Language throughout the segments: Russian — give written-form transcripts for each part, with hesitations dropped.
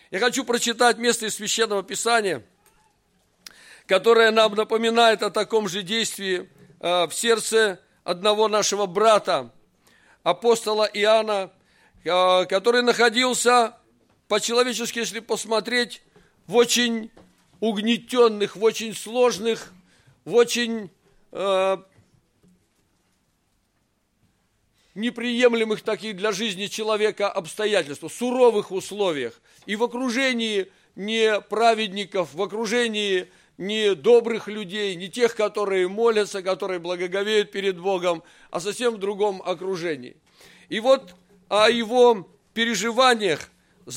Я хочу прочитать место из Священного Писания, которое нам напоминает о таком же действии в сердце одного нашего брата, апостола Иоанна, который находился, по-человечески, если посмотреть, в очень угнетенных, в очень сложных, в очень неприемлемых таких для жизни человека обстоятельствах, суровых условиях. И в окружении не праведников, в окружении не добрых людей, не тех, которые молятся, которые благоговеют перед Богом, а совсем в другом окружении. И вот о его переживаниях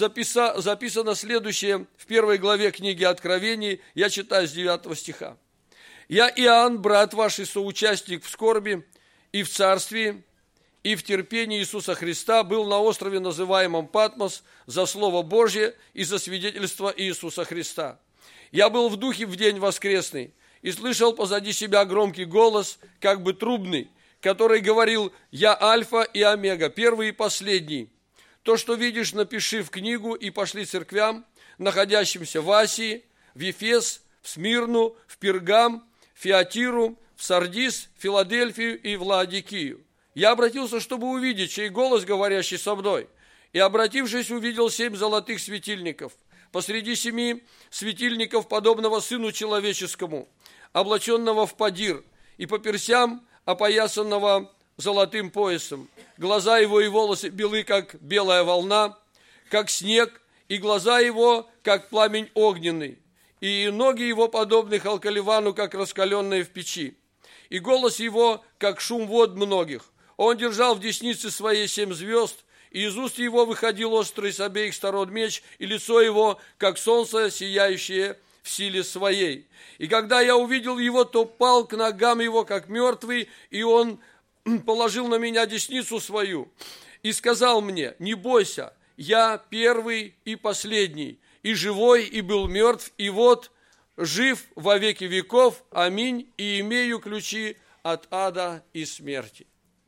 записано следующее в 1 главе книги Откровений, я читаю с 9 стиха. «Я, Иоанн, брат ваш и соучастник в скорби и в царстве, и в терпении Иисуса Христа, был на острове, называемом Патмос, за Слово Божье и за свидетельство Иисуса Христа. Я был в духе в день воскресный и слышал позади себя громкий голос, как бы трубный, который говорил: «Я Альфа и Омега, первый и последний. То, что видишь, напиши в книгу и пошли церквям, находящимся в Асии, в Ефес, в Смирну, в Пергам, в Фиатиру, в Сардис, в Филадельфию и в Лаодикию». Я обратился, чтобы увидеть, чей голос, говорящий со мной. И, обратившись, увидел 7 золотых светильников. Посреди 7 светильников, подобного Сыну Человеческому, облаченного в подир, и по персям опоясанного золотым поясом. Глаза его и волосы белы, как белая волна, как снег, и глаза его, как пламень огненный, и ноги его подобны халкаливану, как раскаленные в печи. И голос его, как шум вод многих. Он держал в деснице своей 7 звезд, и из уст его выходил острый с обеих сторон меч, и лицо его, как солнце, сияющее в силе своей. И когда я увидел его, то пал к ногам его, как мертвый, и он положил на меня десницу свою и сказал мне: «Не бойся, я первый и последний, и живой, и был мертв, и вот жив во веки веков, аминь, и имею ключи от ада и смерти».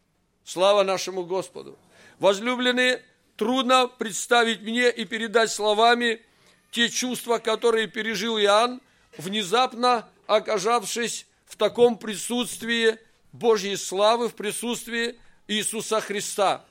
Слава нашему Господу! Возлюбленные, трудно представить мне и передать словами те чувства, которые пережил Иоанн, внезапно оказавшись в таком присутствии Божьей славы, в присутствии Иисуса Христа.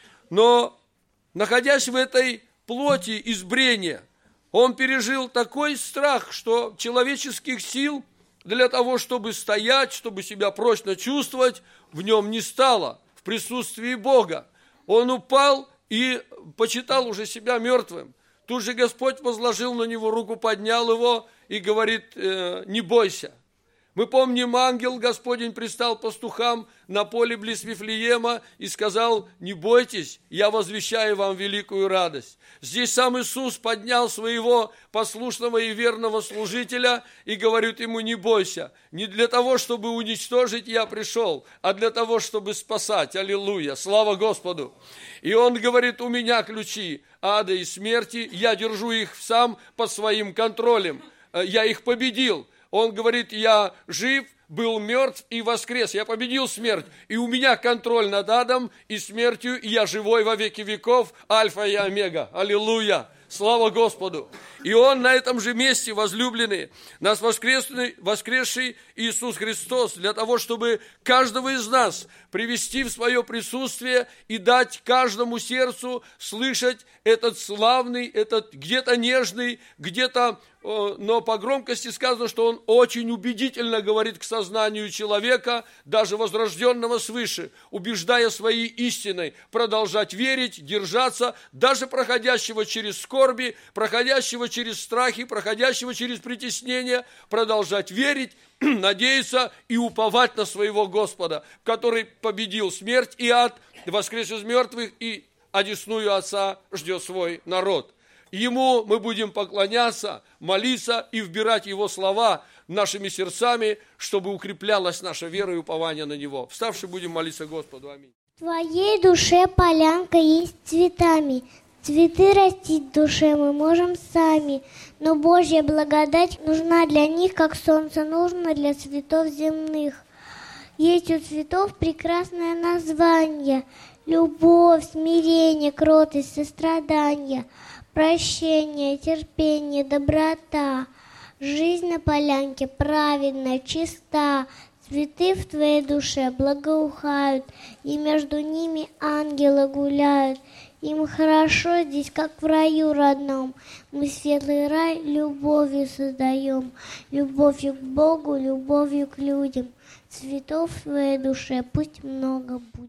Но, находясь в этой плоти избрения, он пережил такой страх, что человеческих сил для того, чтобы стоять, чтобы себя прочно чувствовать, в нем не стало, в присутствии Бога. Он упал и почитал уже себя мертвым. Тут же Господь возложил на него руку, поднял его и говорит: «Не бойся». Мы помним, ангел Господень пристал пастухам на поле близ Вифлеема и сказал: «Не бойтесь, я возвещаю вам великую радость». Здесь сам Иисус поднял своего послушного и верного служителя и говорит ему: «Не бойся, не для того, чтобы уничтожить я пришел, а для того, чтобы спасать». Аллилуйя, слава Господу. И он говорит: «У меня ключи ада и смерти, я держу их сам под своим контролем, я их победил». Он говорит: «Я жив, был мертв и воскрес. Я победил смерть, и у меня контроль над адом и смертью, и я живой во веки веков, Альфа и Омега». Аллилуйя! Слава Господу! И Он на этом же месте, возлюбленные, нас воскресший Иисус Христос, для того, чтобы каждого из нас привести в свое присутствие и дать каждому сердцу слышать этот славный, этот где-то нежный, где-то, но по громкости сказано, что он очень убедительно говорит к сознанию человека, даже возрожденного свыше, убеждая своей истиной продолжать верить, держаться, даже проходящего через скорби, проходящего через страхи, проходящего через притеснения, продолжать верить, надеяться и уповать на своего Господа, который победил смерть и ад, воскрес из мертвых, и одесную Отца ждет свой народ. Ему мы будем поклоняться, молиться и вбирать Его слова нашими сердцами, чтобы укреплялась наша вера и упование на Него. Вставши, будем молиться Господу. Аминь. В твоей душе полянка есть цветами. Цветы растить в душе мы можем сами, но Божья благодать нужна для них, как солнце нужно для цветов земных. Есть у цветов прекрасное название — любовь, смирение, кротость, сострадание. прощение, терпение, доброта. Жизнь на полянке праведна, чиста. Цветы в твоей душе благоухают, и между ними ангелы гуляют. Им хорошо здесь, как в раю родном. Мы светлый рай любовью создаем, любовью к Богу, любовью к людям. Цветов в твоей душе пусть много будет.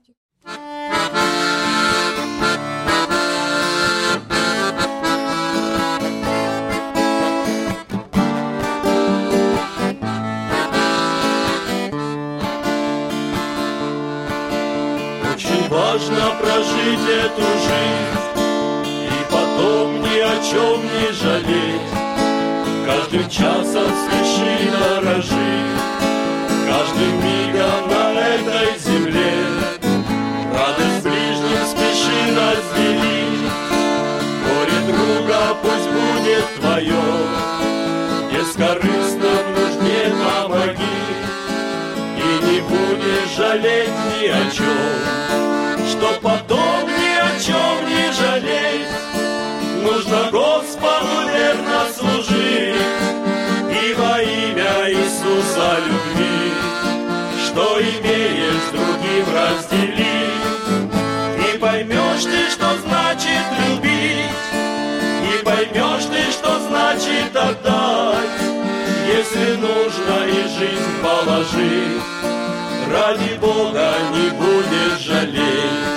Очень важно прожить эту жизнь и потом ни о чем не жалеть. Каждым часом спеши дорожить, каждым мигом на этой земле. Радость ближним спеши разделить, горе друга пусть будет твое. Бескорыстно в нужде помоги, и не будешь жалеть ни о чем. Что потом ни о чем не жалеть, нужно Господу верно служить и во имя Иисуса любви. Что имеешь с другим разделить, и поймешь ты, что значит любить, и поймешь ты, что значит отдать. Если нужно и жизнь положить, ради Бога не будешь жалеть.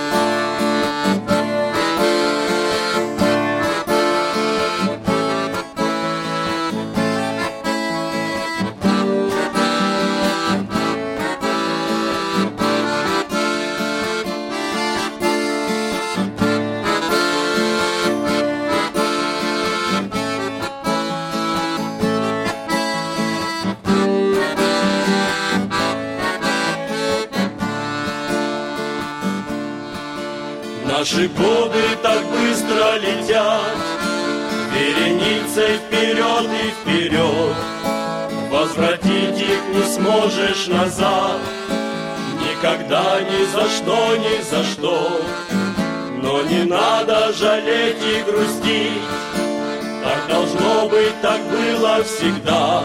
Наши годы так быстро летят, вереницей вперед и вперед. Возвратить их не сможешь назад, никогда, ни за что, ни за что. Но не надо жалеть и грустить, так должно быть, так было всегда.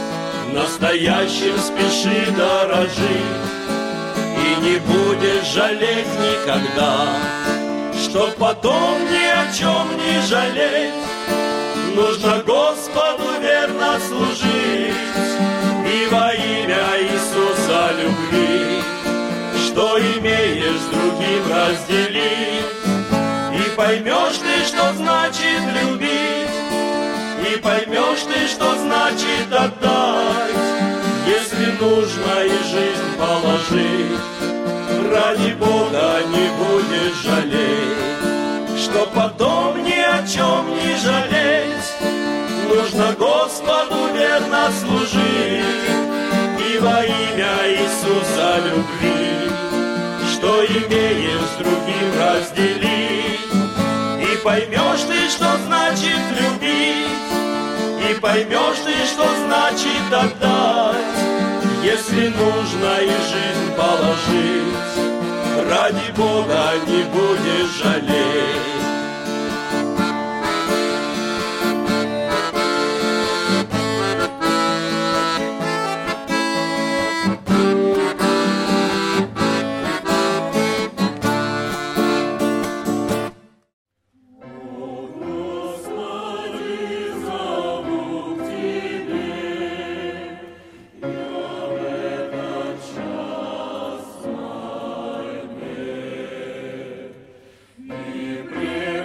Настоящим спеши дорожить, и не будешь жалеть никогда. Чтоб потом ни о чем не жалеть, нужно Господу верно служить и во имя Иисуса любви. Что имеешь с другим разделить, и поймешь ты, что значит любить, и поймешь ты, что значит отдать. Если нужно и жизнь положить, ради Бога не будешь жалеть. Что потом ни о чем не жалеть, нужно Господу верно служить и во имя Иисуса любви. Что имеешь с другим разделить, и поймешь ты, что значит любить, и поймешь ты, что значит отдать. Если нужно и жизнь положить, ради Бога не будешь жалеть. Прежде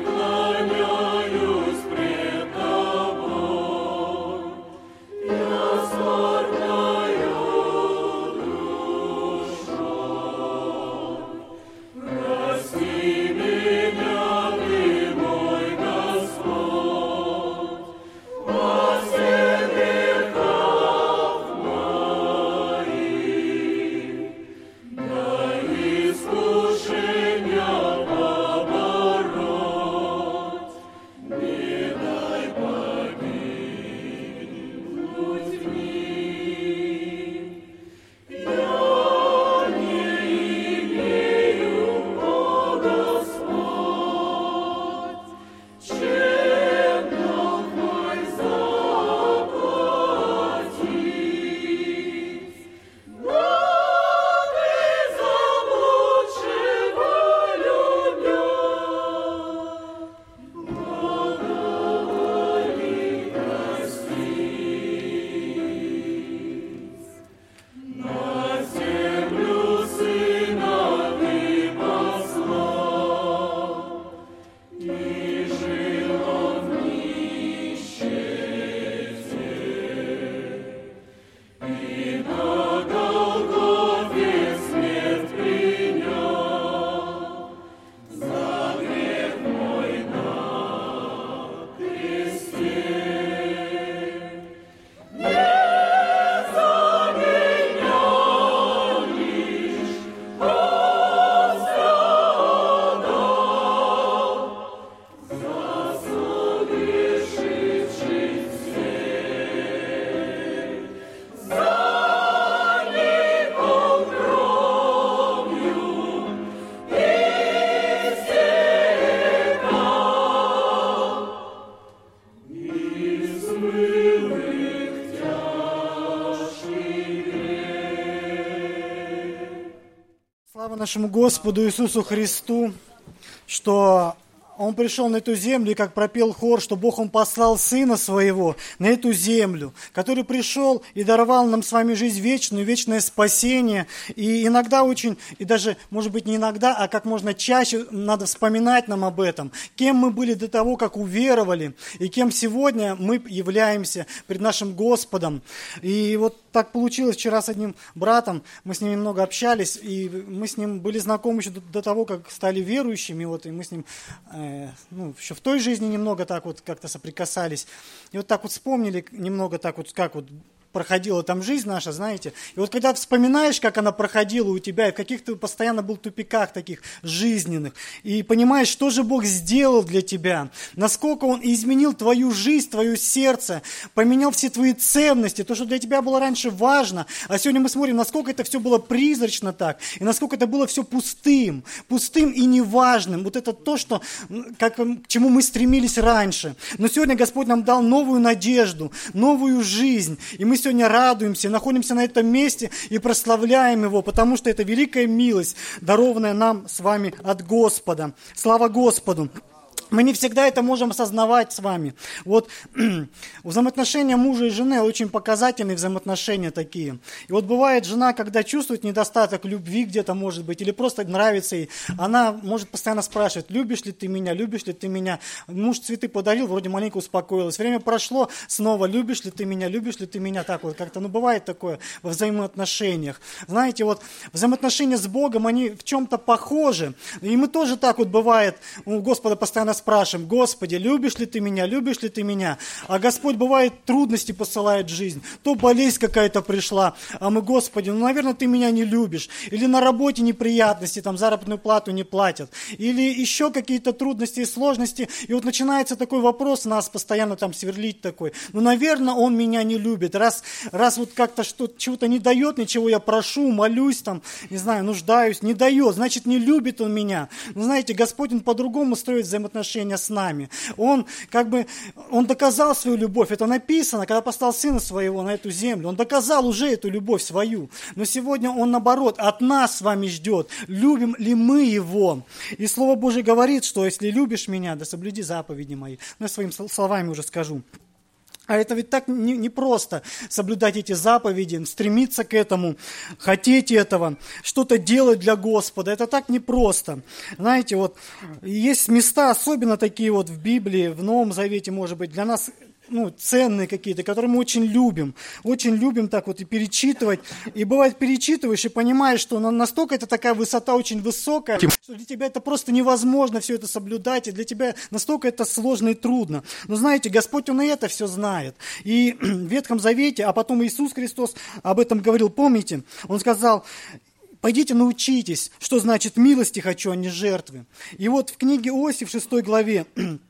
нашему Господу Иисусу Христу, что Он пришел на эту землю, и как пропел хор, что Бог, Он послал Сына Своего на эту землю, который пришел и даровал нам с вами жизнь вечную, вечное спасение. И иногда очень, и даже, может быть, не иногда, а как можно чаще надо вспоминать нам об этом. Кем мы были до того, как уверовали, и кем сегодня мы являемся пред нашим Господом. И вот так получилось вчера с одним братом, мы с ним немного общались, и мы с ним были знакомы еще до того, как стали верующими, вот, и мы с ним еще в той жизни немного так вот как-то соприкасались. И вот так вот вспомнили немного так вот, как вот проходила там жизнь наша, знаете. И вот когда вспоминаешь, как она проходила у тебя, и в каких ты постоянно был тупиках таких жизненных, и понимаешь, что же Бог сделал для тебя, насколько Он изменил твою жизнь, твое сердце, поменял все твои ценности, то, что для тебя было раньше важно, а сегодня мы смотрим, насколько это все было призрачно так, и насколько это было все пустым и неважным. Вот это то, что, к чему мы стремились раньше. Но сегодня Господь нам дал новую надежду, новую жизнь, и мы сегодня радуемся, находимся на этом месте и прославляем Его, потому что это великая милость, дарованная нам с вами от Господа. Слава Господу! Мы не всегда это можем осознавать с вами. Вот взаимоотношения мужа и жены очень показательные взаимоотношения такие. И вот бывает жена, когда чувствует недостаток любви где-то, может быть, или просто нравится ей, она может постоянно спрашивать, любишь ли ты меня, любишь ли ты меня. Муж цветы подарил, вроде маленько успокоилась. Время прошло, снова любишь ли ты меня, так вот как-то, бывает такое во взаимоотношениях. Знаете, вот взаимоотношения с Богом, они в чем-то похожи. И мы тоже так вот бывает, у Господа постоянно спрашиваем, Господи, любишь ли ты меня? А Господь, бывает, трудности посылает в жизнь. То болезнь какая-то пришла, а мы, Господи, наверное, ты меня не любишь. Или на работе неприятности, там заработную плату не платят. Или еще какие-то трудности и сложности. И вот начинается такой вопрос, нас постоянно там сверлить такой. Наверное, он меня не любит. Раз вот как-то чего-то не дает, ничего я прошу, молюсь, там, не знаю, нуждаюсь, не дает, значит, не любит он меня. Знаете, Господь, Он по-другому строит взаимоотношения с нами. Он доказал свою любовь. Это написано, когда послал Сына Своего на эту землю. Он доказал уже эту любовь свою. Но сегодня Он, наоборот, от нас с вами ждет. Любим ли мы Его? И Слово Божие говорит, что если любишь меня, да соблюди заповеди мои. Я своими словами уже скажу. А это ведь так непросто соблюдать эти заповеди, стремиться к этому, хотеть этого, что-то делать для Господа. Это так непросто. Знаете, вот есть места, особенно такие вот в Библии, в Новом Завете, может быть, для нас ценные какие-то, которые мы очень любим так вот и перечитывать. И бывает, перечитываешь и понимаешь, что настолько это такая высота очень высокая, что для тебя это просто невозможно все это соблюдать, и для тебя настолько это сложно и трудно. Но знаете, Господь, Он и это все знает. И в Ветхом Завете, а потом Иисус Христос об этом говорил, помните? Он сказал: пойдите научитесь, что значит милости хочу, а не жертвы. И вот в книге Осии, в 6 главе,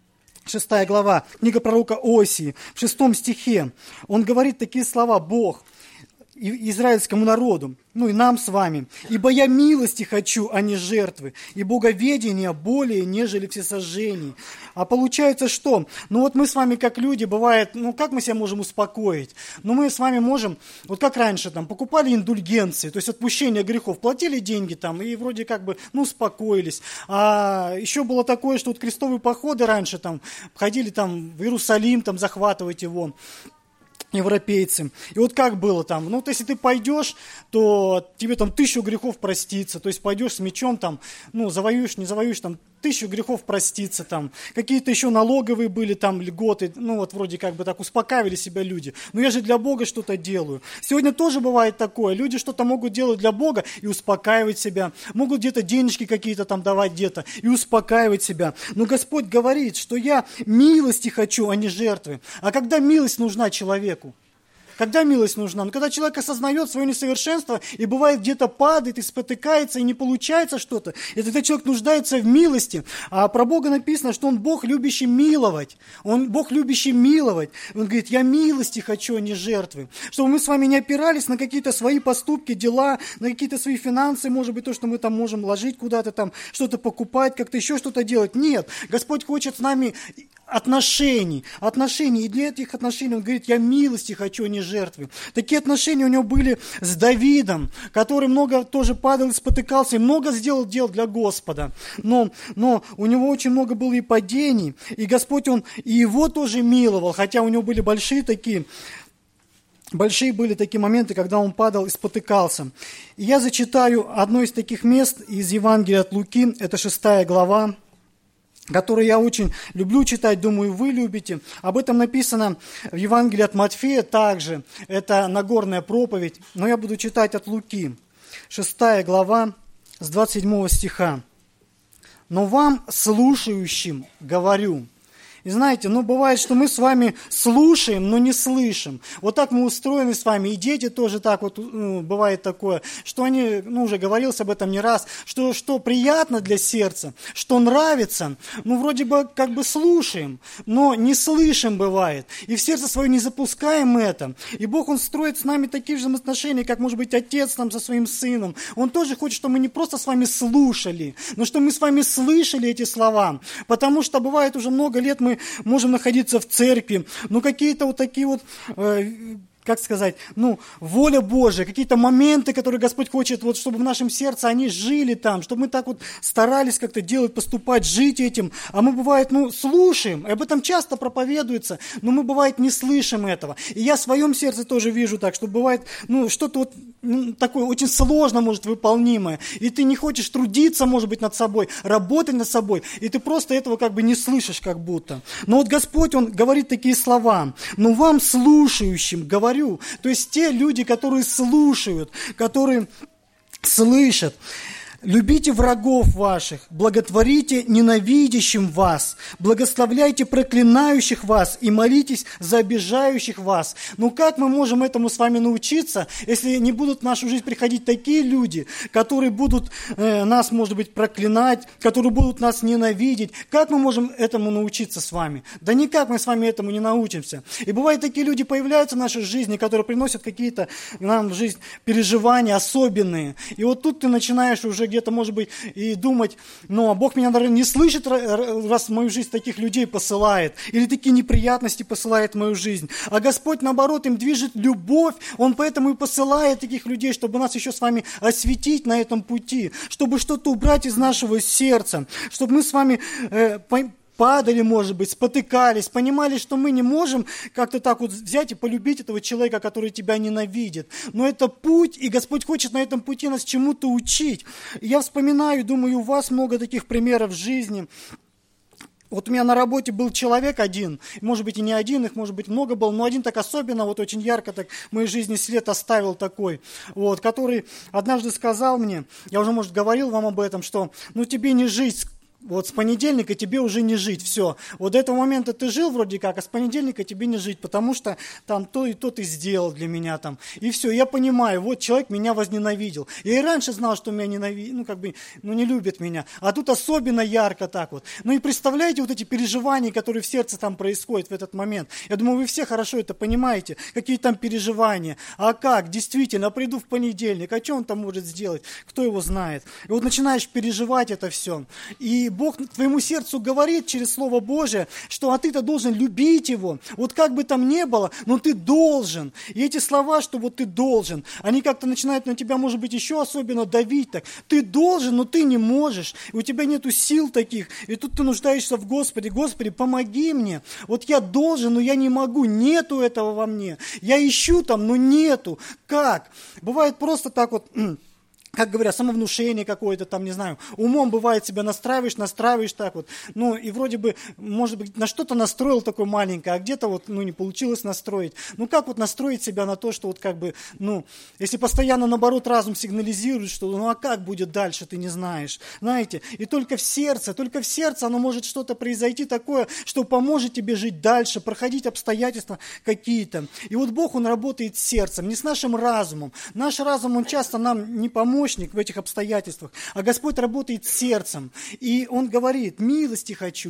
6 глава, книга пророка Осии, в 6 стихе, он говорит такие слова, Бог, израильскому народу, и нам с вами. «Ибо я милости хочу, а не жертвы, и боговедения более, нежели всесожжений». А получается что? Вот мы с вами, как люди, бывает, как мы себя можем успокоить? Мы с вами можем, вот как раньше, покупали индульгенции, то есть отпущение грехов, платили деньги и вроде как бы, успокоились. А еще было такое, что крестовые походы раньше ходили в Иерусалим, захватывать его, европейцы. И вот как было если ты пойдешь, то тебе 1000 грехов простится. То есть пойдешь с мечом, завоюешь, не завоюешь, 1000 грехов простится. Какие-то еще налоговые были льготы. Вроде как бы так успокаивали себя люди. Но я же для Бога что-то делаю. Сегодня тоже бывает такое. Люди что-то могут делать для Бога и успокаивать себя. Могут где-то денежки какие-то давать где-то и успокаивать себя. Но Господь говорит, что я милости хочу, а не жертвы. А когда милость нужна человеку? Когда милость нужна? Когда человек осознает свое несовершенство и бывает где-то падает и спотыкается и не получается что-то, и тогда человек нуждается в милости. А про Бога написано, что Он Бог, любящий миловать. Он Бог, любящий миловать. Он говорит, я милости хочу, а не жертвы. Чтобы мы с вами не опирались на какие-то свои поступки, дела, на какие-то свои финансы, может быть, то, что мы можем ложить куда-то, что-то покупать, как-то еще что-то делать. Нет, Господь хочет с нами отношений. И для этих отношений Он говорит, я милости хочу, а не жертвы. жертвы. Такие отношения у него были с Давидом, который много тоже падал и спотыкался, и много сделал дел для Господа. Но у него очень много было и падений, и Господь, Он и его тоже миловал, хотя у него были большие были такие моменты, когда он падал и спотыкался. И я зачитаю одно из таких мест из Евангелия от Луки, это 6 глава, которую я очень люблю читать, думаю, вы любите. Об этом написано в Евангелии от Матфея также, это Нагорная проповедь, но я буду читать от Луки, 6 глава, с 27 стиха. «Но вам, слушающим, говорю». И знаете, бывает, что мы с вами слушаем, но не слышим. Вот так мы устроены с вами, и дети тоже так вот, бывает такое, что они, уже говорилось об этом не раз, что приятно для сердца, что нравится, вроде бы как бы слушаем, но не слышим бывает. И в сердце свое не запускаем это. И Бог, Он строит с нами такие же отношения, как может быть отец там со своим сыном. Он тоже хочет, чтобы мы не просто с вами слушали, но что мы с вами слышали эти слова. Потому что бывает уже много лет мы можем находиться в церкви, какие-то вот такие вот, воля Божия, какие-то моменты, которые Господь хочет, чтобы в нашем сердце они жили там, чтобы мы так вот старались как-то делать, поступать, жить этим, а мы, бывает, слушаем, и об этом часто проповедуется, но мы, бывает, не слышим этого. И я в своем сердце тоже вижу так, что бывает, что-то такое очень сложно, может, выполнимое, и ты не хочешь трудиться, может быть, над собой, работать над собой, и ты просто этого как бы не слышишь как будто. Но вот Господь, Он говорит такие слова: «Но вам, слушающим, говорю». То есть те люди, которые слушают, которые слышат. «Любите врагов ваших, благотворите ненавидящим вас, благословляйте проклинающих вас и молитесь за обижающих вас». Как мы можем этому с вами научиться, если не будут в нашу жизнь приходить такие люди, которые будут нас, может быть, проклинать, которые будут нас ненавидеть? Как мы можем этому научиться с вами? Да никак мы с вами этому не научимся. И бывают такие люди появляются в нашей жизни, которые приносят какие-то нам в жизнь переживания особенные. И вот тут ты начинаешь уже где-то, может быть, и думать, Бог меня, наверное, не слышит, раз в мою жизнь таких людей посылает, или такие неприятности посылает в мою жизнь. А Господь, наоборот, им движет любовь, Он поэтому и посылает таких людей, чтобы нас еще с вами осветить на этом пути, чтобы что-то убрать из нашего сердца, чтобы мы с вами падали, может быть, спотыкались, понимали, что мы не можем как-то так вот взять и полюбить этого человека, который тебя ненавидит. Но это путь, и Господь хочет на этом пути нас чему-то учить. И я вспоминаю, думаю, у вас много таких примеров в жизни. Вот у меня на работе был человек один, может быть, и не один, их, может быть, много было, но один так особенно, вот очень ярко так в моей жизни след оставил такой, который однажды сказал мне, я уже, может, говорил вам об этом, что тебе не жить. Вот с понедельника тебе уже не жить, все. Вот до этого момента ты жил вроде как, а с понедельника тебе не жить, потому что там то и то ты сделал для меня там. И все, я понимаю, вот человек меня возненавидел. Я и раньше знал, что меня ненавидит, не любит меня. А тут особенно ярко так вот. И представляете вот эти переживания, которые в сердце там происходят в этот момент. Я думаю, вы все хорошо это понимаете, какие там переживания. А как? Действительно, приду в понедельник, а что он там может сделать? Кто его знает? И вот начинаешь переживать это все. И Бог твоему сердцу говорит через Слово Божие, что ты-то должен любить Его. Вот как бы там ни было, но ты должен. И эти слова, что вот ты должен, они как-то начинают на тебя, может быть, еще особенно давить так. Ты должен, но ты не можешь. И у тебя нету сил таких. И тут ты нуждаешься в Господе. Господи, помоги мне. Вот я должен, но я не могу. Нету этого во мне. Я ищу там, но нету. Как? Бывает просто так вот... Как говорят, самовнушение какое-то там, не знаю, умом бывает себя настраиваешь так вот, и вроде бы, может быть, на что-то настроил такое маленькое, а где-то вот, не получилось настроить. Как вот настроить себя на то, что вот как бы, если постоянно, наоборот, разум сигнализирует, что, а как будет дальше, ты не знаешь, знаете, и только в сердце оно может что-то произойти такое, что поможет тебе жить дальше, проходить обстоятельства какие-то. И вот Бог, Он работает с сердцем, не с нашим разумом. Наш разум, он часто нам не поможет в этих обстоятельствах, а Господь работает с сердцем, и Он говорит: милости хочу.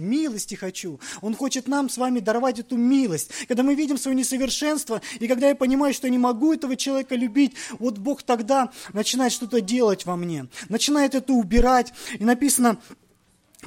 Он хочет нам с вами даровать эту милость. Когда мы видим свое несовершенство, и когда я понимаю, что я не могу этого человека любить, вот Бог тогда начинает что-то делать во мне, начинает это убирать, и написано,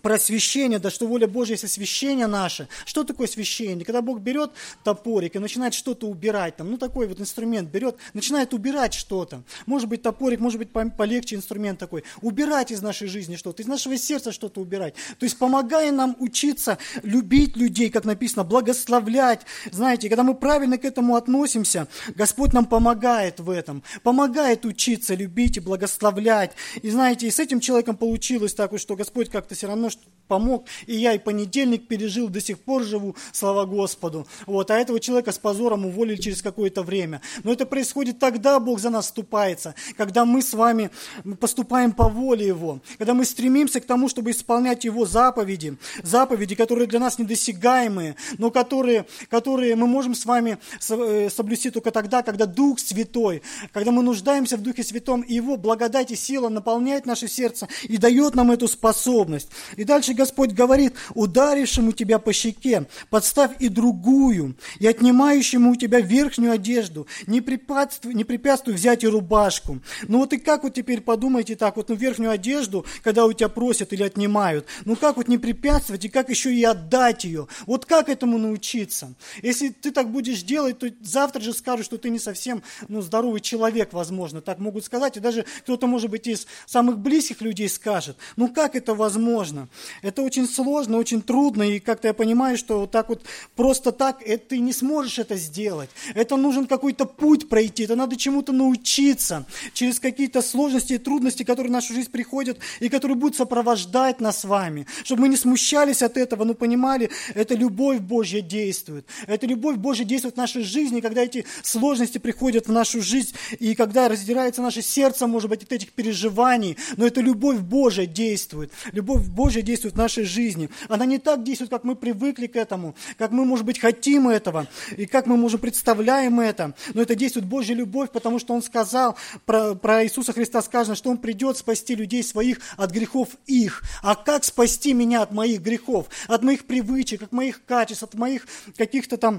про освящение, да что воля Божья есть освящение наше. Что такое освящение? Когда Бог берет топорик и начинает что-то убирать, там, ну такой вот инструмент берет, начинает убирать что-то. Может быть топорик, может быть полегче инструмент такой. Убирать из нашей жизни что-то, из нашего сердца что-то убирать. То есть помогая нам учиться любить людей, как написано, благословлять. Знаете, когда мы правильно к этому относимся, Господь нам помогает в этом. Помогает учиться любить и благословлять. И знаете, и с этим человеком получилось так, что Господь как-то все равно помог, и я и понедельник пережил, до сих пор живу, слава Господу. Вот, а этого человека с позором уволили через какое-то время. Но это происходит тогда, Бог за нас вступается, когда мы с вами поступаем по воле Его, когда мы стремимся к тому, чтобы исполнять Его заповеди, которые для нас недосягаемые, но которые мы можем с вами соблюсти только тогда, когда Дух Святой, когда мы нуждаемся в Духе Святом, и Его благодать и сила наполняет наше сердце и дает нам эту способность. И дальше Господь говорит: ударившему тебя по щеке, подставь и другую, и отнимающему у тебя верхнюю одежду, не препятствуй взять и рубашку. Ну вот и как вот теперь подумайте так, вот верхнюю одежду, когда у тебя просят или отнимают, ну как вот не препятствовать и как еще и отдать ее? Вот как этому научиться? Если ты так будешь делать, то завтра же скажут, что ты не совсем здоровый человек, возможно, так могут сказать, и даже кто-то, может быть, из самых близких людей скажет. Ну как это возможно? Это очень сложно, очень трудно, и как-то я понимаю, что вот так вот просто так ты не сможешь это сделать. Это нужен какой-то путь пройти, это надо чему-то научиться, через какие-то сложности и трудности, которые в нашу жизнь приходят, и которые будут сопровождать нас с вами, чтобы мы не смущались от этого, но понимали, это любовь Божья действует. Это любовь Божья действует в нашей жизни, когда эти сложности приходят в нашу жизнь, и когда раздирается наше сердце, может быть, от этих переживаний, но это любовь Божья действует. Любовь Божья действует в нашей жизни. Она не так действует, как мы привыкли к этому, как мы, может быть, хотим этого, и как мы, может, представляем это. Но это действует Божья любовь, потому что Он сказал, про Иисуса Христа сказано, что Он придет спасти людей своих от грехов их. А как спасти меня от моих грехов, от моих привычек, от моих качеств, от моих каких-то там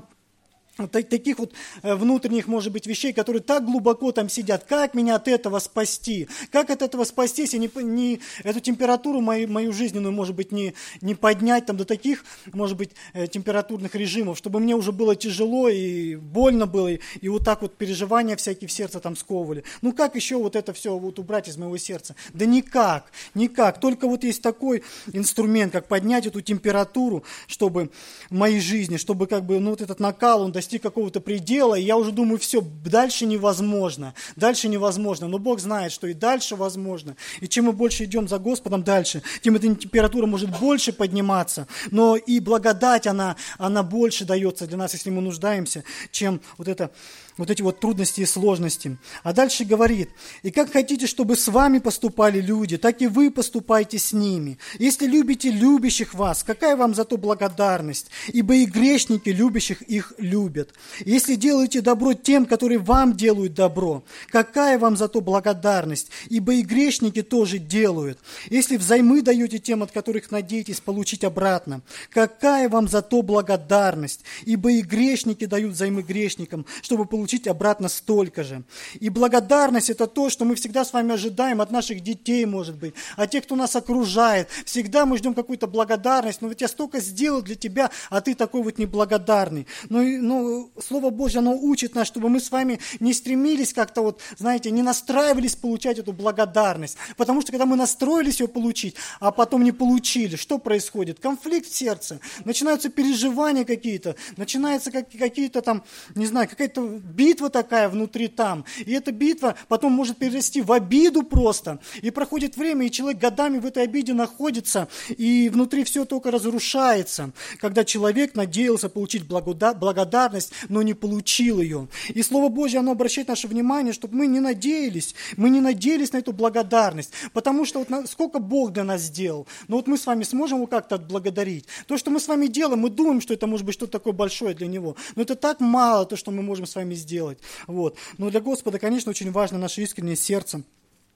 таких вот внутренних, может быть, вещей, которые так глубоко там сидят. Как меня от этого спасти? Как от этого спасти, если не эту температуру мою жизненную, может быть, не поднять там до таких, может быть, температурных режимов, чтобы мне уже было тяжело и больно было, и вот так вот переживания всякие в сердце там сковывали. Ну как еще вот это все вот убрать из моего сердца? Да никак. Только вот есть такой инструмент, как поднять эту температуру, чтобы в моей жизни, чтобы как бы, вот этот накал, он достиг какого-то предела, и я уже думаю, все, дальше невозможно, но Бог знает, что и дальше возможно, и чем мы больше идем за Господом дальше, тем эта температура может больше подниматься, но и благодать, она больше дается для нас, если мы нуждаемся, чем вот эти вот трудности и сложности. А дальше говорит: и как хотите, чтобы с вами поступали люди, так и вы поступайте с ними. Если любите любящих вас, какая вам за то благодарность? Ибо и грешники любящих их любят. Если делаете добро тем, которые вам делают добро, какая вам за то благодарность? Ибо и грешники тоже делают. Если взаймы даете тем, от которых надеетесь получить обратно, какая вам за то благодарность? Ибо и грешники дают взаймы грешникам, чтобы получить обратно столько же. И благодарность — это то, что мы всегда с вами ожидаем от наших детей, может быть, от тех, кто нас окружает. Всегда мы ждем какую-то благодарность. Но ведь я столько сделал для тебя, а ты такой вот неблагодарный. Но Слово Божье, оно учит нас, чтобы мы с вами не стремились как-то вот, знаете, не настраивались получать эту благодарность. Потому что когда мы настроились ее получить, а потом не получили, что происходит? Конфликт в сердце. Начинаются переживания какие-то, начинаются какие-то там, не знаю, какая-то битва такая внутри там. И эта битва потом может перерасти в обиду просто. И проходит время, и человек годами в этой обиде находится, и внутри все только разрушается. Когда человек надеялся получить благодарность, но не получил ее. И Слово Божье, оно обращает наше внимание, чтобы мы не надеялись на эту благодарность. Потому что вот сколько Бог для нас сделал. Но вот мы с вами сможем его как-то отблагодарить. То, что мы с вами делаем, мы думаем, что это может быть что-то такое большое для Него. Но это так мало, то, что мы можем с вами сделать. Вот. Но для Господа, конечно, очень важно наше искреннее сердце.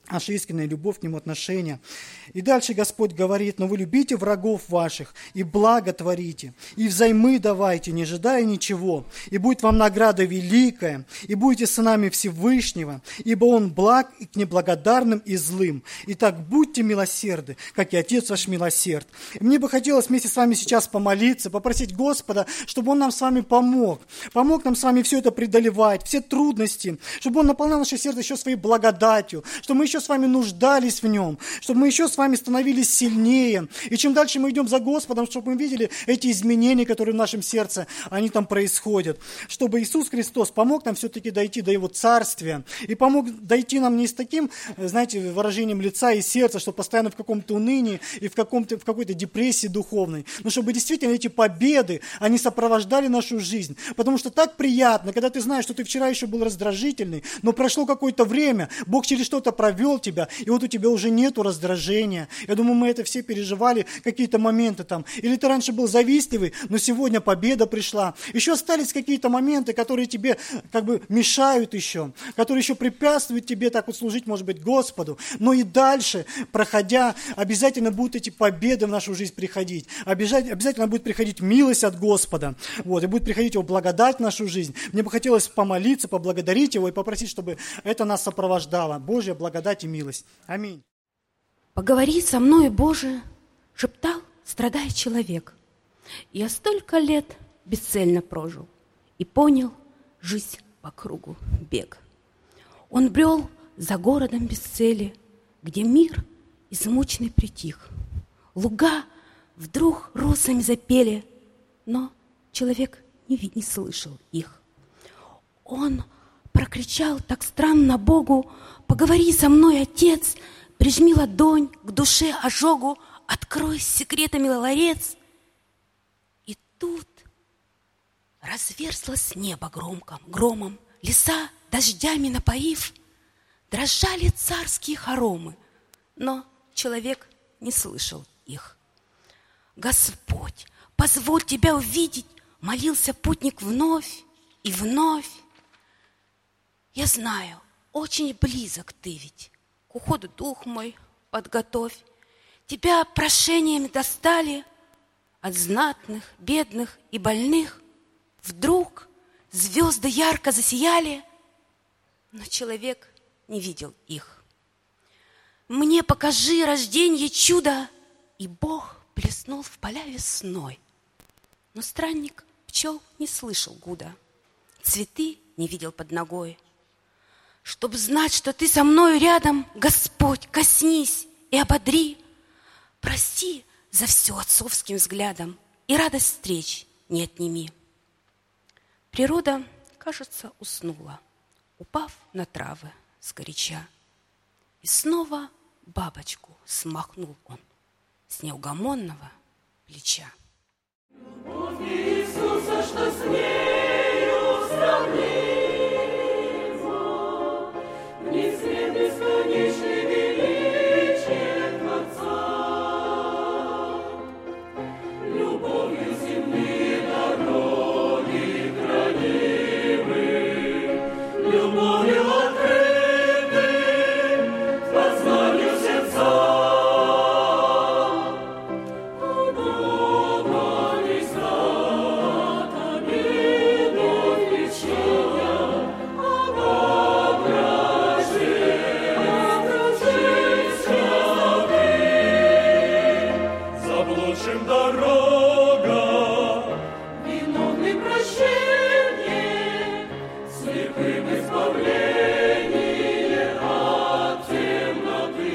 наша искренняя любовь к Нему, отношения. И дальше Господь говорит: но вы любите врагов ваших, и благо творите, и взаймы давайте, не ожидая ничего, и будет вам награда великая, и будете сынами Всевышнего, ибо Он благ и к неблагодарным и злым. Итак, будьте милосердны, как и Отец ваш милосерд. И мне бы хотелось вместе с вами сейчас помолиться, попросить Господа, чтобы Он нам с вами помог нам с вами все это преодолевать, все трудности, чтобы Он наполнял наше сердце еще своей благодатью, чтобы мы еще с вами нуждались в Нем, чтобы мы еще с вами становились сильнее. И чем дальше мы идем за Господом, чтобы мы видели эти изменения, которые в нашем сердце, они там происходят. Чтобы Иисус Христос помог нам все-таки дойти до Его Царствия. И помог дойти нам не с таким, знаете, выражением лица и сердца, что постоянно в каком-то унынии и в какой-то депрессии духовной. Но чтобы действительно эти победы, они сопровождали нашу жизнь. Потому что так приятно, когда ты знаешь, что ты вчера еще был раздражительный, но прошло какое-то время, Бог через что-то провел тебя, и вот у тебя уже нету раздражения. Я думаю, мы это все переживали, какие-то моменты там. Или ты раньше был завистливый, но сегодня победа пришла. Еще остались какие-то моменты, которые тебе как бы мешают еще, которые еще препятствуют тебе так вот служить, может быть, Господу. Но и дальше, проходя, обязательно будут эти победы в нашу жизнь приходить. Обязательно будет приходить милость от Господа. Вот, и будет приходить Его благодать в нашу жизнь. Мне бы хотелось помолиться, поблагодарить Его и попросить, чтобы это нас сопровождало. Божья благодать и милость. Аминь. «Поговори со мной, Боже», — шептал, страдая человек. «Я столько лет бесцельно прожил и понял, жизнь по кругу бег». Он брел за городом без цели, где мир измученный притих. Луга вдруг росами запели, но человек не слышал их. Он прокричал так странно Богу: «Поговори со мной, Отец, прижми ладонь к душе ожогу, открой с секретами ларец». И тут разверзлось небо громом, леса дождями напоив, дрожали царские хоромы, но человек не слышал их. «Господь, позволь Тебя увидеть», — молился путник вновь и вновь. «Я знаю, очень близок Ты ведь, к уходу дух мой подготовь. Тебя прошениями достали от знатных, бедных и больных. Вдруг звезды ярко засияли, но человек не видел их. Мне покажи рожденье чудо». И Бог плеснул в поля весной. Но странник пчел не слышал гуда, цветы не видел под ногой. «Чтоб знать, что Ты со мною рядом, Господь, коснись и ободри. Прости за все отцовским взглядом, и радость встреч не отними». Природа, кажется, уснула, упав на травы сгоряча. И снова бабочку смахнул он с неугомонного плеча. Любовь Иисуса, что с нею сравнима, внесли бесконечный величие Творца. Любовью земные дороги хранимы, любовью открыты познанию сердца. Подобно Христа, обидов лечения, заблудшим дорога, виновным прощение, слепым избавление от темноты.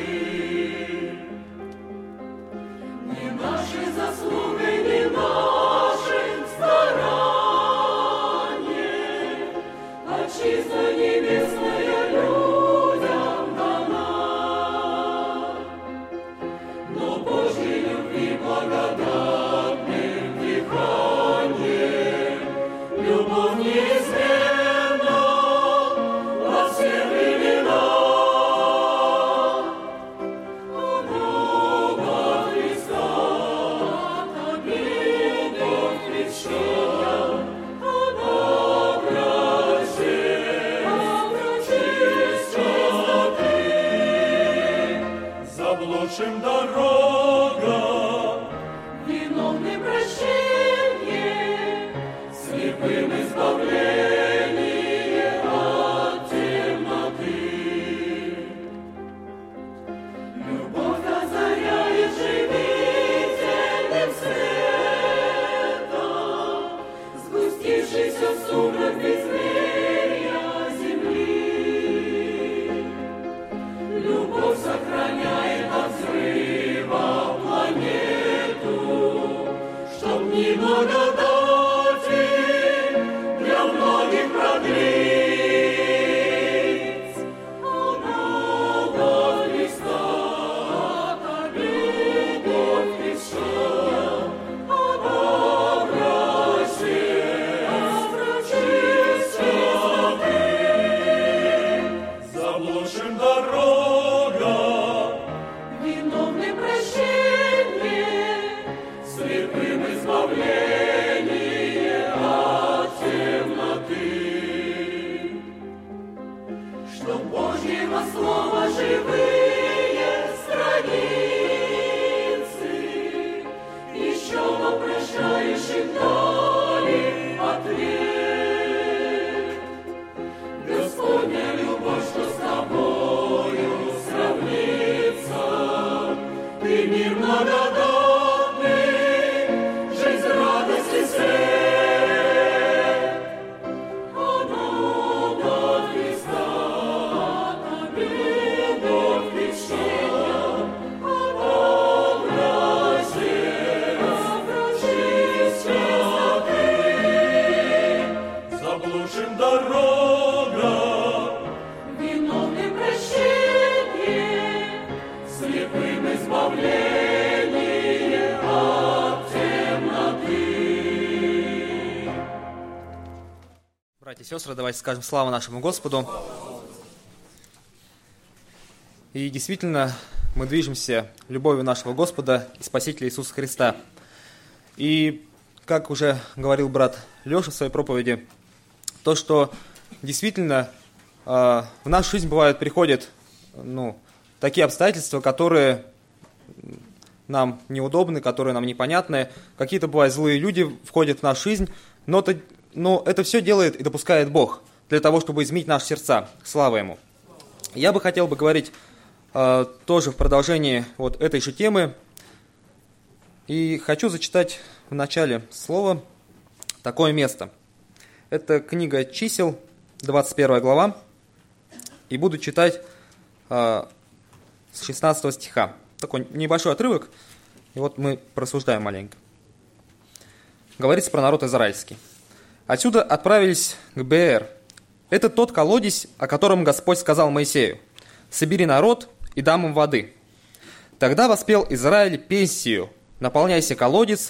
Не нашей заслугой, не нашим старанием, отчизна небесная людям дана. Но Божьей любви благодатным дыханием любовь неизменна во все времена. Подобно Христа, обидов крещения, обращения чистоты. погрузившийся в сумрак безмерия земли. Любовь сохраняет от взрыва планету, чтоб ни благодати для многих продлить. Слова живые страницы, еще вопрошающих дали ответ. Господня любовь, что с тобою сравнится, ты мир благодатный, жизнь, радость и свет. Братья и сестры, давайте скажем славу нашему Господу. И действительно, мы движемся любовью нашего Господа и Спасителя Иисуса Христа. И, как уже говорил брат Леша в своей проповеди, то, что действительно в нашу жизнь приходят такие обстоятельства, которые нам неудобны, которые нам непонятны. Какие-то бывают злые люди входят в нашу жизнь, но это все делает и допускает Бог для того, чтобы изменить наши сердца. Слава Ему. Я бы хотел говорить тоже в продолжении вот этой же темы. И хочу зачитать в начале слова такое место. Это книга Чисел, 21 глава. И буду читать с 16 стиха. Такой небольшой отрывок. И вот мы просуждаем маленько. Говорится про народ израильский. Отсюда отправились к Беэр. Это тот колодец, о котором Господь сказал Моисею: «Собери народ и дам им воды». Тогда воспел Израиль песнью: наполняйся колодец,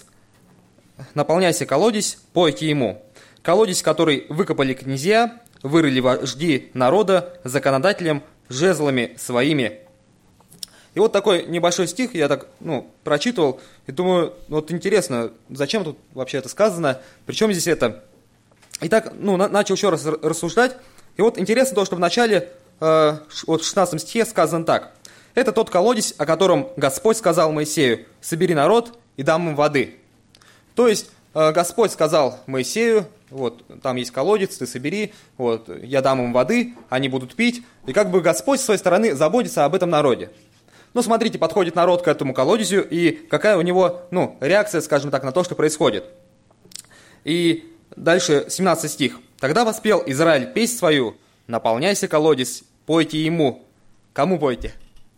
пойте ему. Колодец, который выкопали князья, вырыли вожди народа законодателям жезлами своими». И вот такой небольшой стих я так, прочитывал, и думаю, вот интересно, зачем тут вообще это сказано, причем здесь это? И так, начал еще раз рассуждать, и вот интересно то, что в начале, вот в 16 стихе сказано так: «Это тот колодец, о котором Господь сказал Моисею: собери народ и дам им воды». То есть, Господь сказал Моисею: вот, там есть колодец, ты собери, вот, я дам им воды, они будут пить, и как бы Господь с своей стороны заботится об этом народе. Смотрите, подходит народ к этому колодезю, и какая у него, реакция, скажем так, на то, что происходит. И дальше 17 стих. «Тогда воспел Израиль песнь свою: наполняйся колодец, пойте ему». Кому пойте?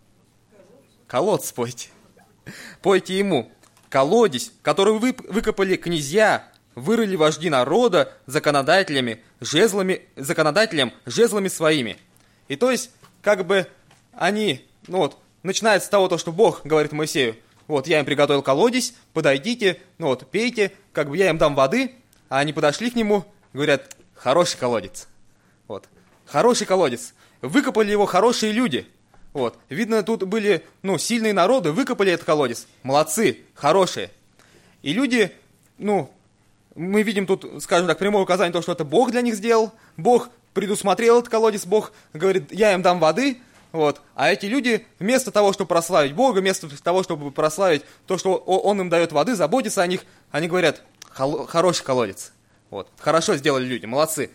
Колодец пойте. Пойте ему. Колодец, который выкопали князья, вырыли вожди народа законодателям жезлами своими. И то есть, как бы они, начинается с того, что Бог говорит Моисею: вот, я им приготовил колодец, подойдите, пейте, как бы я им дам воды. А они подошли к нему, говорят: хороший колодец. Вот, хороший колодец. Выкопали его хорошие люди. Вот, видно, тут были, сильные народы, выкопали этот колодец. Молодцы, хорошие. И люди, мы видим тут, скажем так, прямое указание, то, что это Бог для них сделал. Бог предусмотрел этот колодец, Бог говорит: я им дам воды. Вот. А эти люди, вместо того, чтобы прославить Бога, вместо того, чтобы прославить то, что Он им дает воды, заботиться о них, они говорят: хороший колодец. Вот. Хорошо сделали люди, молодцы.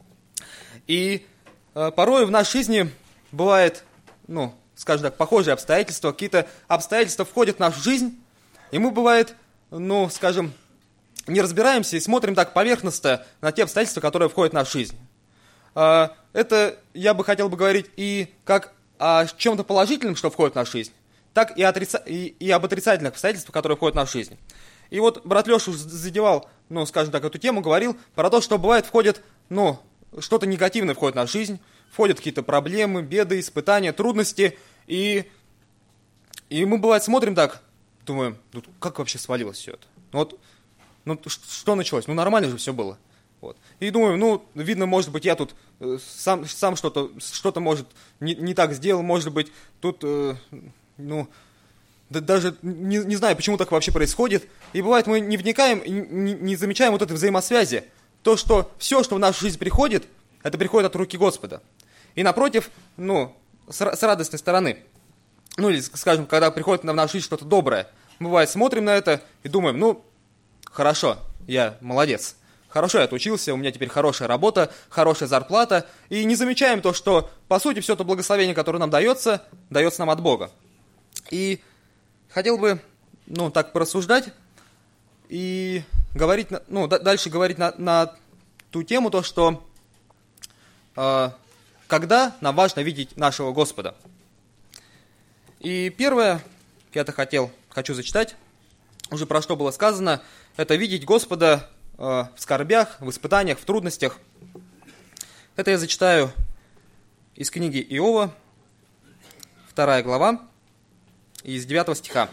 И порой в нашей жизни бывает, скажем так, похожие обстоятельства, какие-то обстоятельства входят в нашу жизнь, и мы, бывает, скажем, не разбираемся и смотрим так поверхностно на те обстоятельства, которые входят в нашу жизнь. Это я бы хотел бы говорить и как о чем-то положительном, что входит в нашу жизнь, так и об отрицательных обстоятельствах, которые входят в нашу жизнь. И вот брат Леша задевал, скажем так, эту тему, говорил про то, что бывает входит, что-то негативное входит в нашу жизнь, входят какие-то проблемы, беды, испытания, трудности, и мы, бывает, смотрим так, думаем, как вообще свалилось все это? Что началось? Nормально же все было. Вот. И думаю, видно, может быть, я тут сам что-то может, не так сделал, может быть, тут, даже не знаю, почему так вообще происходит. И бывает, мы не вникаем, не замечаем вот этой взаимосвязи. То, что все, что в нашу жизнь приходит, это приходит от руки Господа. И напротив, с радостной стороны, или, скажем, когда приходит в нашу жизнь что-то доброе, мы, бывает, смотрим на это и думаем, хорошо, я молодец. Хорошо я отучился, у меня теперь хорошая работа, хорошая зарплата. И не замечаем то, что, по сути, все то благословение, которое нам дается нам от Бога. И хотел бы, так порассуждать и говорить, дальше говорить на ту тему, то, что когда нам важно видеть нашего Господа. И первое, хочу зачитать, уже про что было сказано, это видеть Господа в скорбях, в испытаниях, в трудностях. Это я зачитаю из книги Иова, 2 глава, из 9 стиха.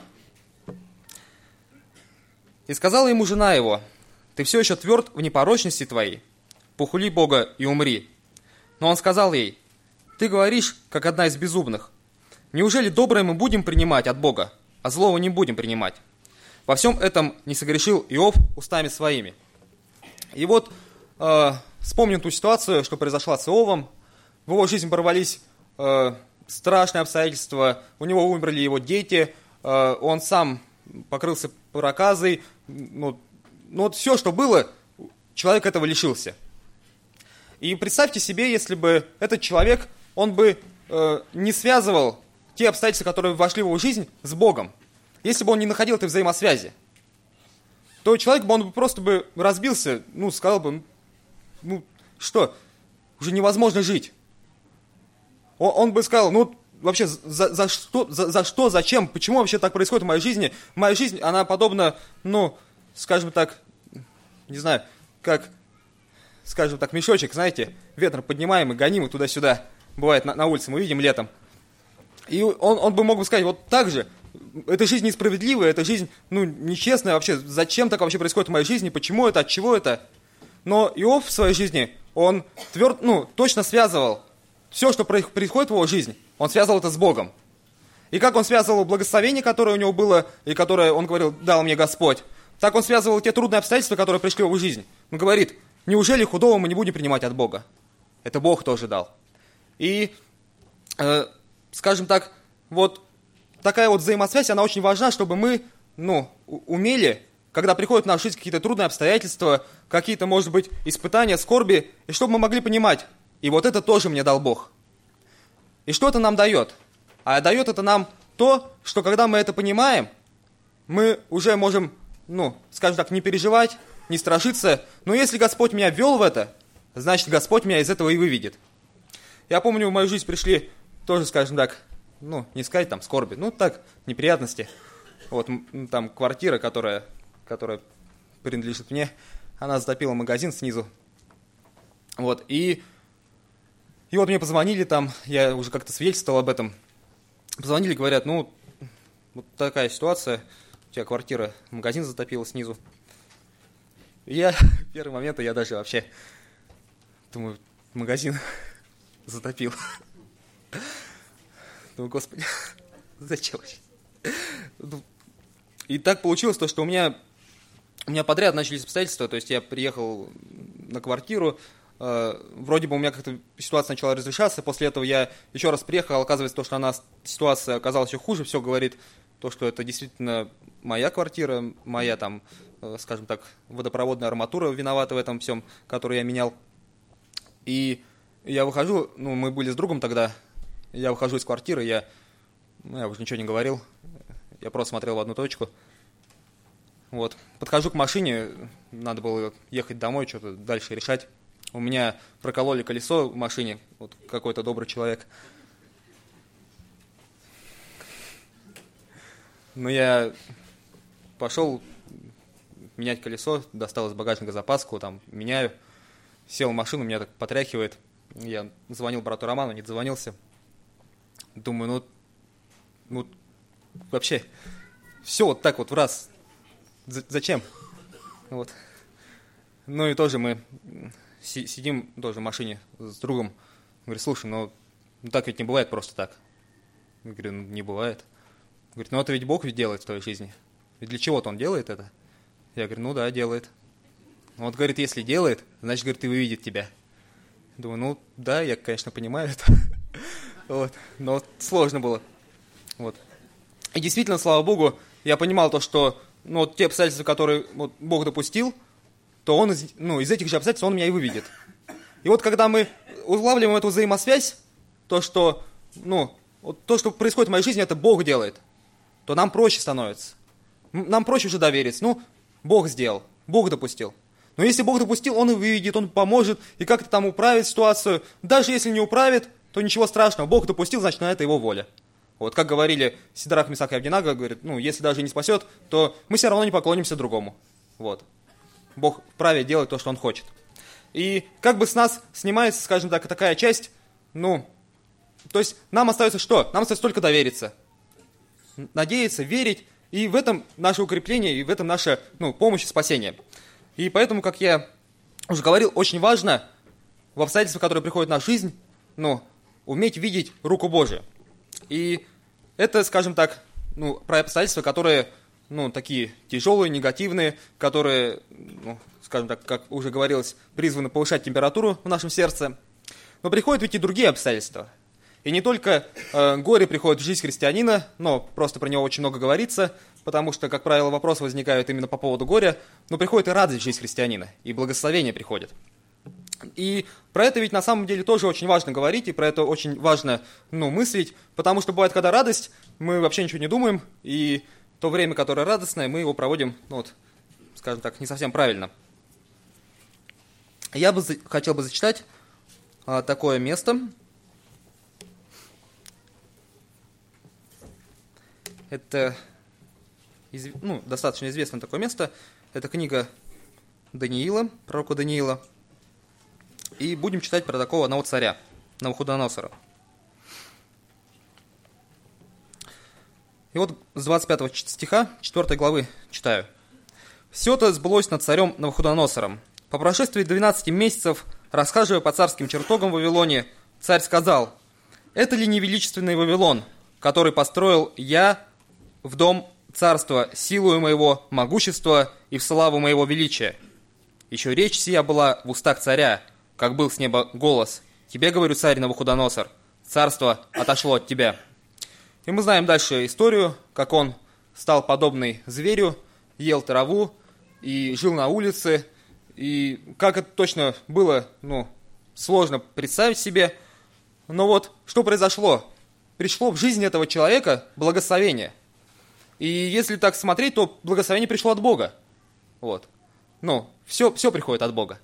«И сказала ему жена его: ты все еще тверд в непорочности твоей, похули Бога и умри. Но он сказал ей: ты говоришь, как одна из безумных. Неужели доброе мы будем принимать от Бога, а злого не будем принимать? Во всем этом не согрешил Иов устами своими». И вот вспомним ту ситуацию, что произошла с Иовом. В его жизнь ворвались страшные обстоятельства, у него умерли его дети, он сам покрылся проказой. Все, что было, человек этого лишился. И представьте себе, если бы этот человек, он бы не связывал те обстоятельства, которые вошли в его жизнь, с Богом. Если бы он не находил этой взаимосвязи, то человек бы, он бы просто бы разбился, сказал бы, что, уже невозможно жить. Он бы сказал, вообще, за что, зачем, почему вообще так происходит в моей жизни? Моя жизнь, она подобна, скажем так, не знаю, как, скажем так, мешочек, знаете, ветром поднимаем и гоним и туда-сюда. Бывает, на улице мы видим летом. И он бы мог бы сказать, вот так же, эта жизнь несправедливая, эта жизнь, нечестная вообще. Зачем так вообще происходит в моей жизни? Почему это? От чего это? Но Иов в своей жизни, он точно связывал все, что происходит в его жизни, он связывал это с Богом. И как он связывал благословение, которое у него было, и которое, он говорил, дал мне Господь, так он связывал те трудные обстоятельства, которые пришли в его жизнь. Он говорит, неужели худого мы не будем принимать от Бога? Это Бог тоже дал. И, скажем так, вот такая вот взаимосвязь, она очень важна, чтобы мы, умели, когда приходят в нашу жизнь какие-то трудные обстоятельства, какие-то, может быть, испытания, скорби, и чтобы мы могли понимать, и вот это тоже мне дал Бог. И что это нам дает? А дает это нам то, что когда мы это понимаем, мы уже можем, скажем так, не переживать, не страшиться, но если Господь меня ввел в это, значит, Господь меня из этого и выведет. Я помню, в мою жизнь пришли тоже, скажем так, не сказать там скорби, так, неприятности. Вот, там квартира, которая принадлежит мне, она затопила магазин снизу. Вот, и вот мне позвонили там, я уже как-то свидетельствовал об этом. Позвонили, говорят, вот такая ситуация, у тебя квартира, магазин затопила снизу. И я в первый момент, я даже вообще думаю, магазин затопил. Думаю, Господи, зачем вообще? И так получилось, что у меня подряд начались обстоятельства, то есть я приехал на квартиру, вроде бы у меня как-то ситуация начала разрешаться, после этого я еще раз приехал, оказывается, то, что ситуация оказалась еще хуже, все говорит, то, что это действительно моя квартира, моя там, скажем так, водопроводная арматура виновата в этом всем, которую я менял. И я выхожу, мы были с другом тогда, я выхожу из квартиры, я уже ничего не говорил, я просто смотрел в одну точку. Вот. Подхожу к машине, надо было ехать домой, что-то дальше решать. У меня прокололи колесо в машине, вот какой-то добрый человек. Но я пошел менять колесо, достал из багажника запаску, там, меняю. Сел в машину, меня так потряхивает. Я звонил брату Роману, не дозвонился. Думаю, ну вообще, все вот так вот в раз. Зачем? Вот. Ну и тоже мы сидим тоже в машине с другом. Говорит, слушай, ну так ведь не бывает просто так. Я говорю, ну не бывает. Говорит, ну это ведь Бог ведь делает в твоей жизни. И для чего-то Он делает это? Я говорю, ну да, делает. Вот, говорит, если делает, значит, говорит, и выведет тебя. Думаю, ну да, я, конечно, понимаю это. Вот. Но сложно было. Вот. И действительно, слава Богу, я понимал то, что вот те обстоятельства, которые вот, Бог допустил, то Он из этих же обстоятельств Он меня и выведет. И вот когда мы улавливаем эту взаимосвязь, то, что происходит в моей жизни, это Бог делает, то нам проще становится. Нам проще уже довериться. Ну, Бог сделал, Бог допустил. Но если Бог допустил, Он и выведет, Он поможет, и как-то там управит ситуацию. Даже если не управит, то ничего страшного. Бог допустил, значит, на это Его воля. Вот как говорили Сидрах, Месах и Авдинага, говорит, если даже не спасет, то мы все равно не поклонимся другому. Вот. Бог вправе делать то, что Он хочет. И как бы с нас снимается, скажем так, такая часть, то есть нам остается что? Нам остается только довериться. Надеяться, верить, и в этом наше укрепление, и в этом наша помощь и спасение. И поэтому, как я уже говорил, очень важно в обстоятельствах, которые приходят в нашу жизнь, уметь видеть руку Божию. И это, скажем так, про обстоятельства, которые, такие тяжелые, негативные, которые, скажем так, как уже говорилось, призваны повышать температуру в нашем сердце. Но приходят ведь и другие обстоятельства. И не только горе приходит в жизнь христианина, но просто про него очень много говорится, потому что, как правило, вопросы возникают именно по поводу горя, но приходит и радость в жизнь христианина, и благословение приходит. И про это ведь на самом деле тоже очень важно говорить, и про это очень важно мыслить, потому что бывает, когда радость, мы вообще ничего не думаем, и то время, которое радостное, мы его проводим, скажем так, не совсем правильно. Я бы хотел бы зачитать такое место. Это достаточно известное такое место. Это книга Даниила, пророка Даниила. И будем читать про такого одного царя, Навуходоносора. И вот с 25 стиха 4 главы читаю. «Все это сбылось над царем Навуходоносором. По прошествии 12 месяцев, расхаживая по царским чертогам в Вавилоне, царь сказал: «Это ли не величественный Вавилон, который построил я в дом царства силою моего могущества и в славу моего величия? Еще речь сия была в устах царя, как был с неба голос: тебе, говорю, царь Навуходоносор, царство отошло от тебя». И мы знаем дальше историю, как он стал подобный зверю, ел траву и жил на улице. И как это точно было, сложно представить себе. Но вот что произошло? Пришло в жизнь этого человека благословение. И если так смотреть, то благословение пришло от Бога. Вот. Все приходит от Бога.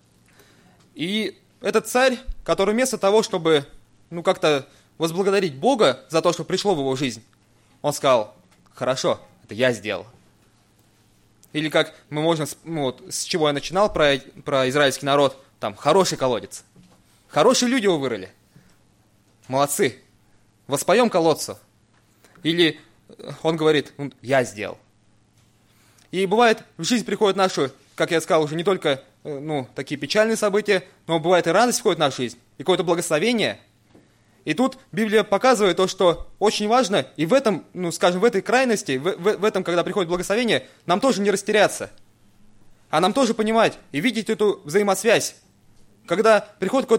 И этот царь, который вместо того, чтобы, как-то возблагодарить Бога за то, что пришло в его жизнь, он сказал: хорошо, это я сделал. Или как мы можем, с чего я начинал про израильский народ, там, хороший колодец. Хорошие люди его вырыли. Молодцы. Воспоем колодцу. Или он говорит: я сделал. И бывает, в жизнь приходит нашу, как я сказал, уже не только такие печальные события, но бывает и радость входит в нашу жизнь, и какое-то благословение. И тут Библия показывает то, что очень важно, и в этом, в этой крайности, в этом, когда приходит благословение, нам тоже не растеряться, а нам тоже понимать и видеть эту взаимосвязь. Когда приходит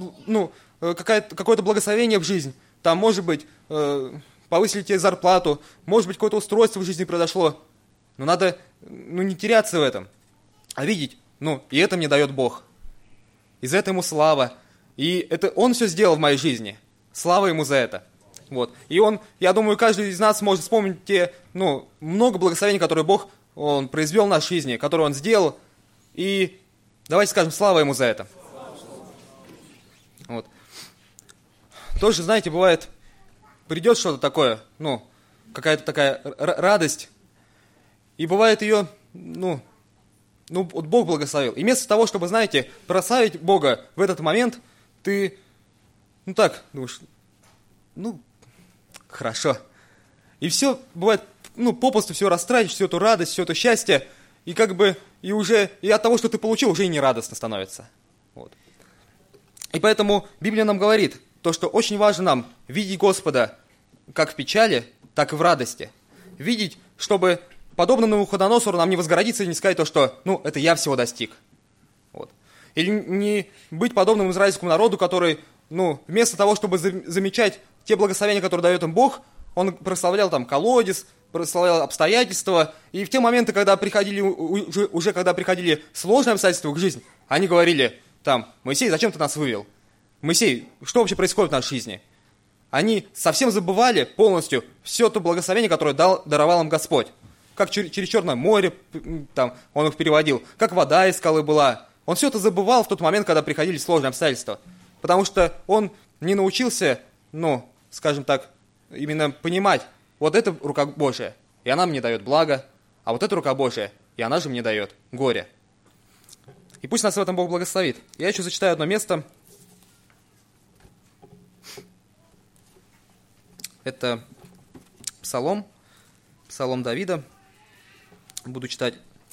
какое-то благословение в жизнь, там, может быть, повысили тебе зарплату, может быть, какое-то устройство в жизни произошло, но надо, не теряться в этом, а видеть, и это мне дает Бог. И за это Ему слава. И это Он все сделал в моей жизни. Слава Ему за это. Вот. И я думаю, каждый из нас может вспомнить те, много благословений, которые Бог Он произвел в нашей жизни, которую Он сделал. И давайте скажем слава Ему за это. Вот. Тоже, знаете, бывает, придет что-то такое, какая-то такая радость, и бывает ее, вот Бог благословил. И вместо того, чтобы, знаете, прославить Бога в этот момент, ты, так, думаешь, хорошо. И все, бывает, попусту все растратишь, всю эту радость, все это счастье, и и от того, что ты получил, уже и не радостно становится. Вот. И поэтому Библия нам говорит, то, что очень важно нам видеть Господа как в печали, так и в радости. Видеть, чтобы, подобно Навуходоносору, нам не возгордиться и не сказать то, что, это я всего достиг. Вот. Или не быть подобным израильскому народу, который, вместо того, чтобы замечать те благословения, которые дает им Бог, он прославлял там колодец, прославлял обстоятельства, и в те моменты, когда приходили сложные обстоятельства в жизнь, они говорили, Моисей, зачем ты нас вывел? Моисей, что вообще происходит в нашей жизни? Они совсем забывали полностью все то благословение, которое даровал им Господь. Как через Черное море Он их переводил, как вода из скалы была. Он все это забывал в тот момент, когда приходили сложные обстоятельства. Потому что он не научился, скажем так, именно понимать, вот это рука Божия, и она мне дает благо, а вот эта рука Божия, и она же мне дает горе. И пусть нас в этом Бог благословит. Я еще зачитаю одно место. Это Псалом Давида. Буду читать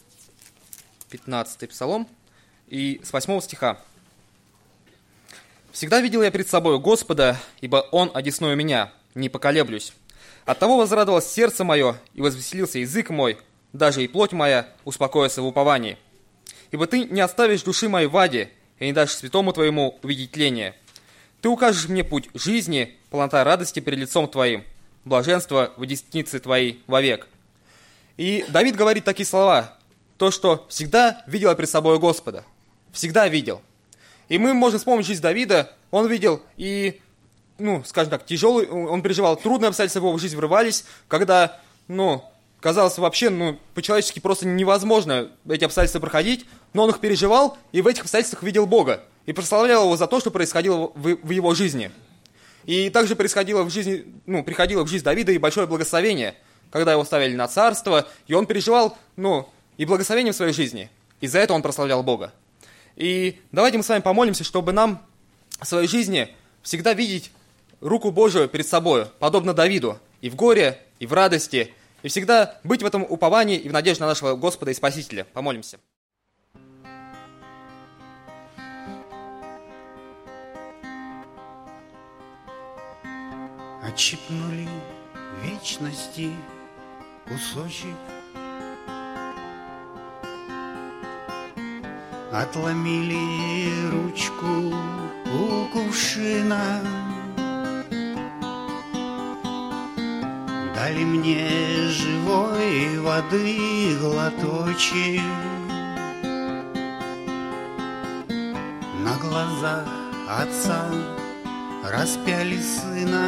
15-й Псалом и с 8 стиха. «Всегда видел я пред собою Господа, ибо Он одесную меня, не поколеблюсь. Оттого возрадовалось сердце мое, и возвеселился язык мой, даже и плоть моя успокоится в уповании. Ибо Ты не оставишь души моей в аде, и не дашь святому Твоему увидеть тление. Ты укажешь мне путь жизни, полнота радости перед лицом Твоим, блаженство в деснице Твоей вовек». И Давид говорит такие слова, то, что всегда видел я пред собой Господа, всегда видел. И мы можем вспомнить жизнь Давида, он видел и, скажем так, тяжелый, он переживал трудные обстоятельства в его жизнь врывались, когда, казалось вообще, по-человечески просто невозможно эти обстоятельства проходить, но он их переживал и в этих обстоятельствах видел Бога и прославлял Его за то, что происходило в его жизни. И также приходило в жизнь Давида и большое благословение, когда его ставили на царство, и он переживал, и благословение в своей жизни, и за это он прославлял Бога. И давайте мы с вами помолимся, чтобы нам в своей жизни всегда видеть руку Божию перед собой, подобно Давиду, и в горе, и в радости, и всегда быть в этом уповании и в надежде на нашего Господа и Спасителя. Помолимся. Отщипнули вечности кусочек, отломили ручку у кувшина, дали мне живой воды глоточек. На глазах отца распяли сына.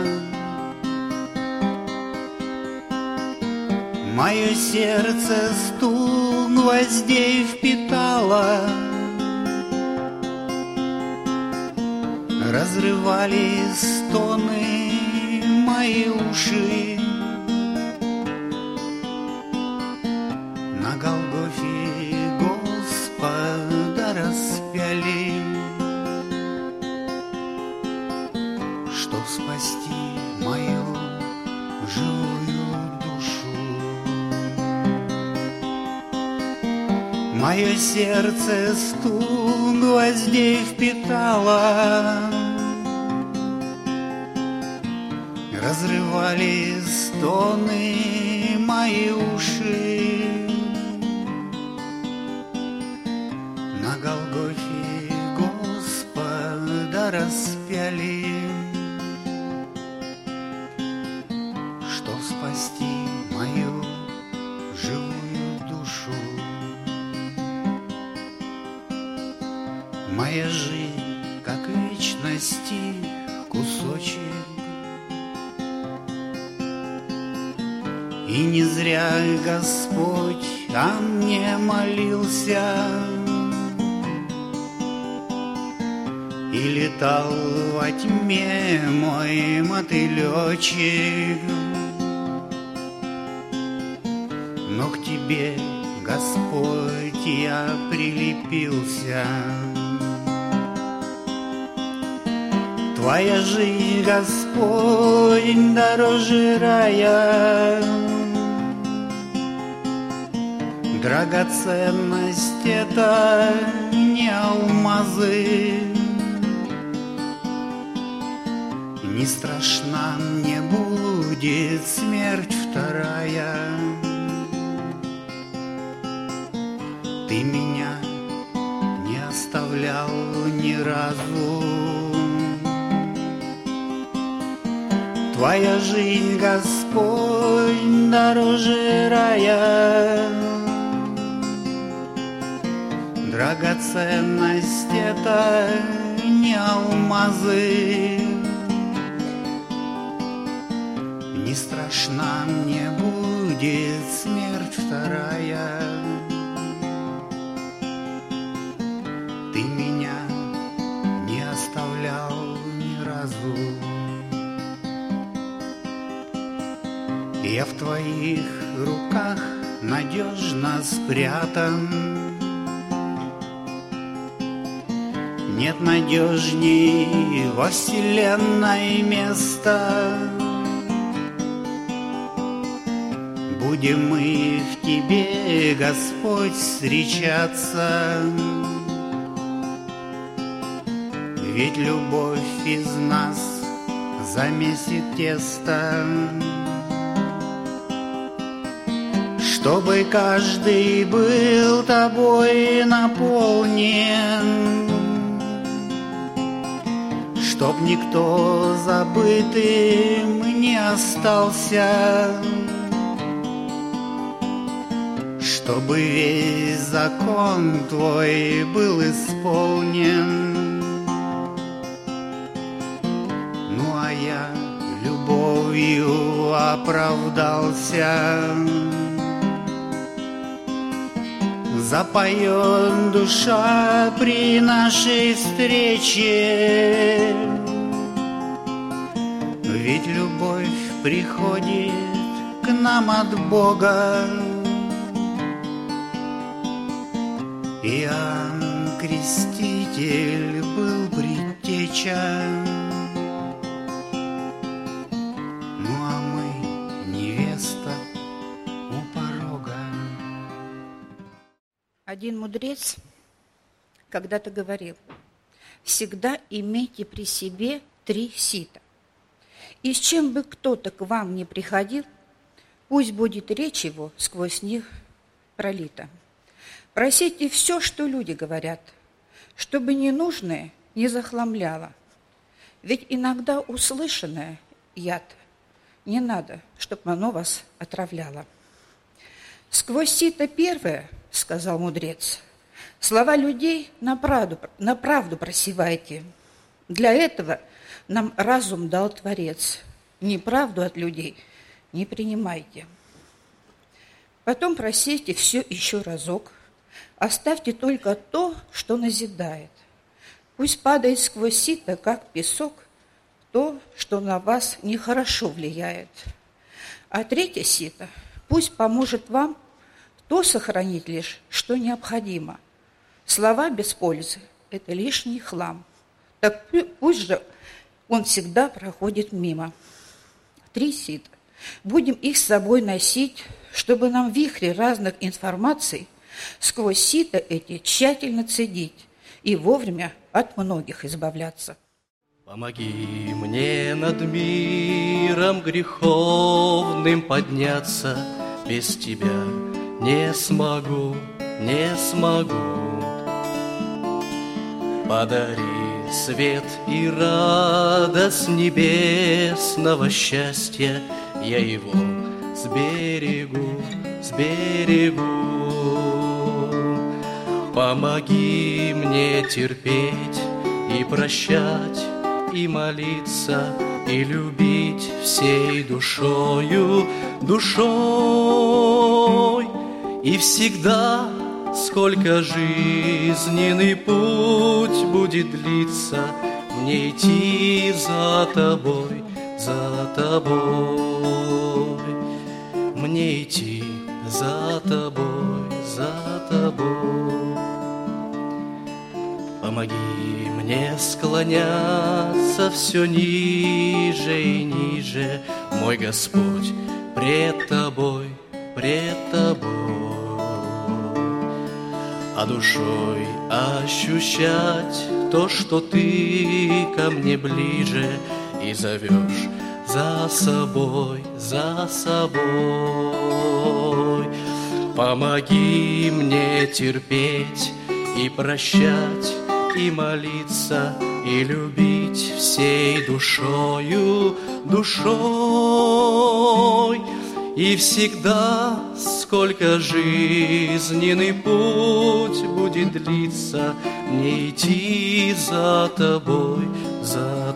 Мое сердце стук гвоздей впитало, разрывали стоны мои уши. На Голгофе Господа распяли, чтоб спасти мою живую душу. Мое сердце стук гвоздей впитало, разрывали стоны мои уши. На Голгофе Господа распяли, чтоб спасти мою живую душу. Моя жизнь, как вечности кусочек, и не зря Господь там не молился и летал во тьме мой мотылечек, но к тебе, Господь, я прилепился. Твоя жизнь, Господь, дороже рая, драгоценность это не алмазы. Не страшна мне будет смерть вторая. Ты меня не оставлял ни разу. Твоя жизнь, Господь, дороже рая, драгоценность это не алмазы. Не страшна мне будет смерть вторая. Ты меня не оставлял ни разу. Я в твоих руках надежно спрятан. Нет надежней во вселенной места. Будем мы в тебе, Господь, встречаться. Ведь любовь из нас замесит тесто, чтобы каждый был тобой наполнен, чтоб никто забытым не остался, чтобы весь закон твой был исполнен. Ну а я любовью оправдался. Запоет душа при нашей встрече, ведь любовь приходит к нам от Бога. Иоанн Креститель был предтеча, ну а мы невеста у порога. Один мудрец когда-то говорил: всегда имейте при себе 3 сита. И с чем бы кто-то к вам не приходил, пусть будет речь его сквозь них пролита. Просите все, что люди говорят, чтобы ненужное не захламляло. Ведь иногда услышанное яд. Не надо, чтобы оно вас отравляло. Сквозь сито первое, сказал мудрец, слова людей на правду просевайте. Для этого нам разум дал Творец. Неправду от людей не принимайте. Потом просите все еще разок. Оставьте только то, что назидает. Пусть падает сквозь сито, как песок, то, что на вас нехорошо влияет. А 3 сито пусть поможет вам то сохранить лишь, что необходимо. Слова без пользы – это лишний хлам. Так пусть же он всегда проходит мимо. 3 сита. Будем их с собой носить, чтобы нам в вихре разных информаций сквозь сито эти тщательно цедить и вовремя от многих избавляться. Помоги мне над миром греховным подняться, без тебя не смогу, не смогу. Подари свет и радость небесного счастья, я его сберегу, сберегу. Помоги мне терпеть и прощать, и молиться, и любить всей душою, душой, И всегда, сколько жизненный путь будет длиться, мне идти за тобой, за тобой. Мне идти за тобой, за тобой. Помоги мне склоняться все ниже и ниже, мой Господь, пред тобой, пред тобой. А душой ощущать то, что ты ко мне ближе, и зовешь за собой, за собой. Помоги мне терпеть и прощать, и молиться, и любить всей душою, душой. И всегда, сколько жизненный путь будет длиться, мне идти за тобой, за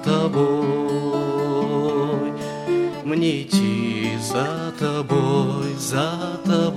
тобой. Мне идти за тобой, за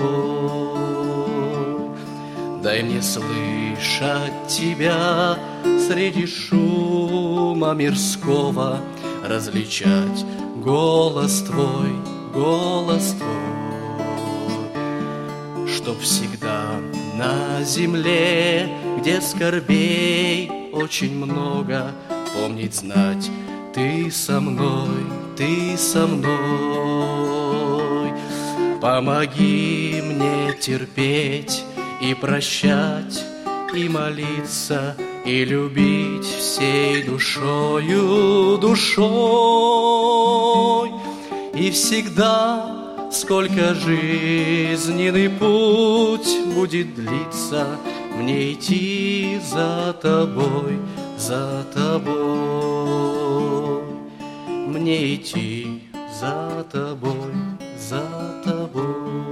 тобой. Дай мне слышать тебя среди шума мирского, различать голос твой, голос твой, чтоб всегда на земле, где скорбей очень много, помнить, знать, ты со мной, ты со мной. Помоги мне терпеть и прощать, и молиться, и любить всей душою, душой. И всегда, сколько жизненный путь будет длиться, мне идти за тобой, за тобой. Мне идти за тобой, за тобой.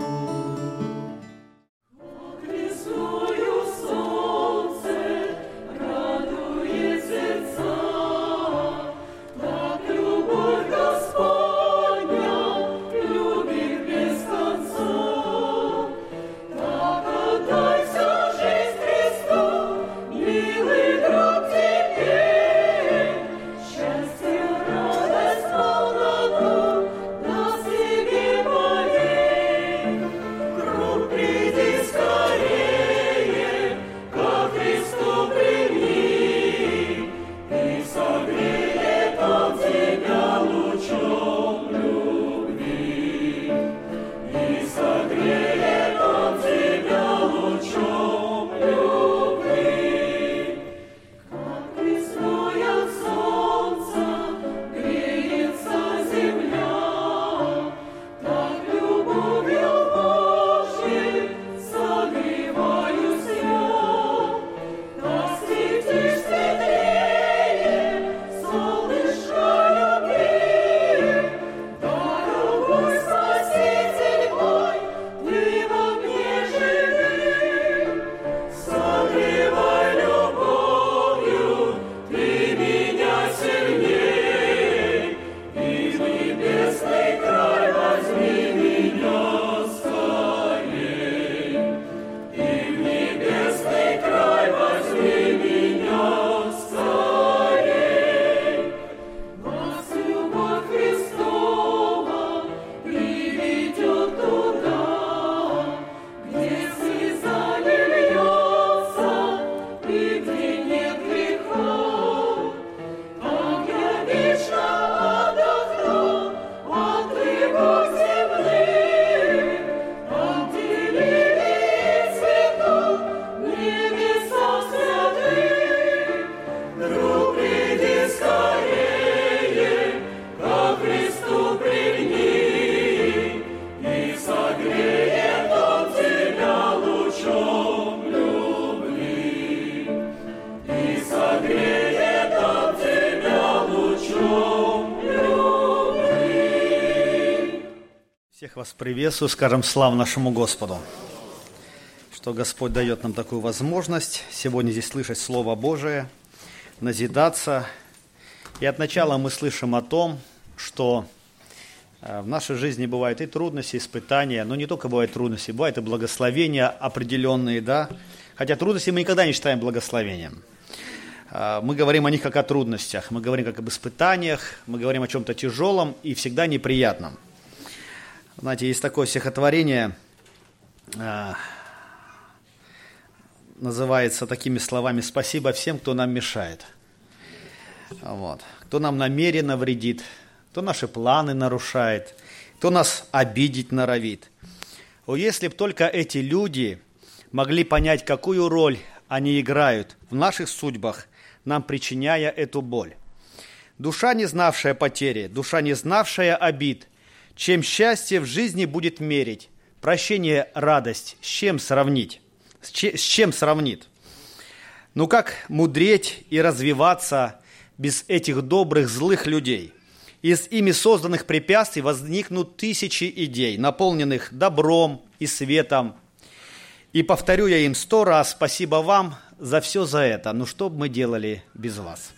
Всех вас приветствую, скажем славу нашему Господу, что Господь дает нам такую возможность сегодня здесь слышать Слово Божие, назидаться. И от начала мы слышим о том, что В нашей жизни бывают и трудности, и испытания, но не только бывают трудности, бывают и благословения определенные, да. Хотя трудности мы никогда не считаем благословением. Мы говорим о них как о трудностях, мы говорим как об испытаниях, мы говорим о чем-то тяжелом и всегда неприятном. Знаете, есть такое стихотворение, называется такими словами: «Спасибо всем, кто нам мешает». Вот. Кто нам намеренно вредит, кто наши планы нарушает, кто нас обидеть норовит. О, если б только эти люди могли понять, какую роль они играют в наших судьбах, нам причиняя эту боль. Душа, не знавшая потери, душа, не знавшая обид, чем счастье в жизни будет мерить, прощение, радость, с чем сравнить? С чем сравнит? Ну как мудреть и развиваться без этих добрых, злых людей? Из ими созданных препятствий возникнут тысячи идей, наполненных добром и светом. И повторю я им 100 раз: спасибо вам за все за это. Ну что бы мы делали без вас?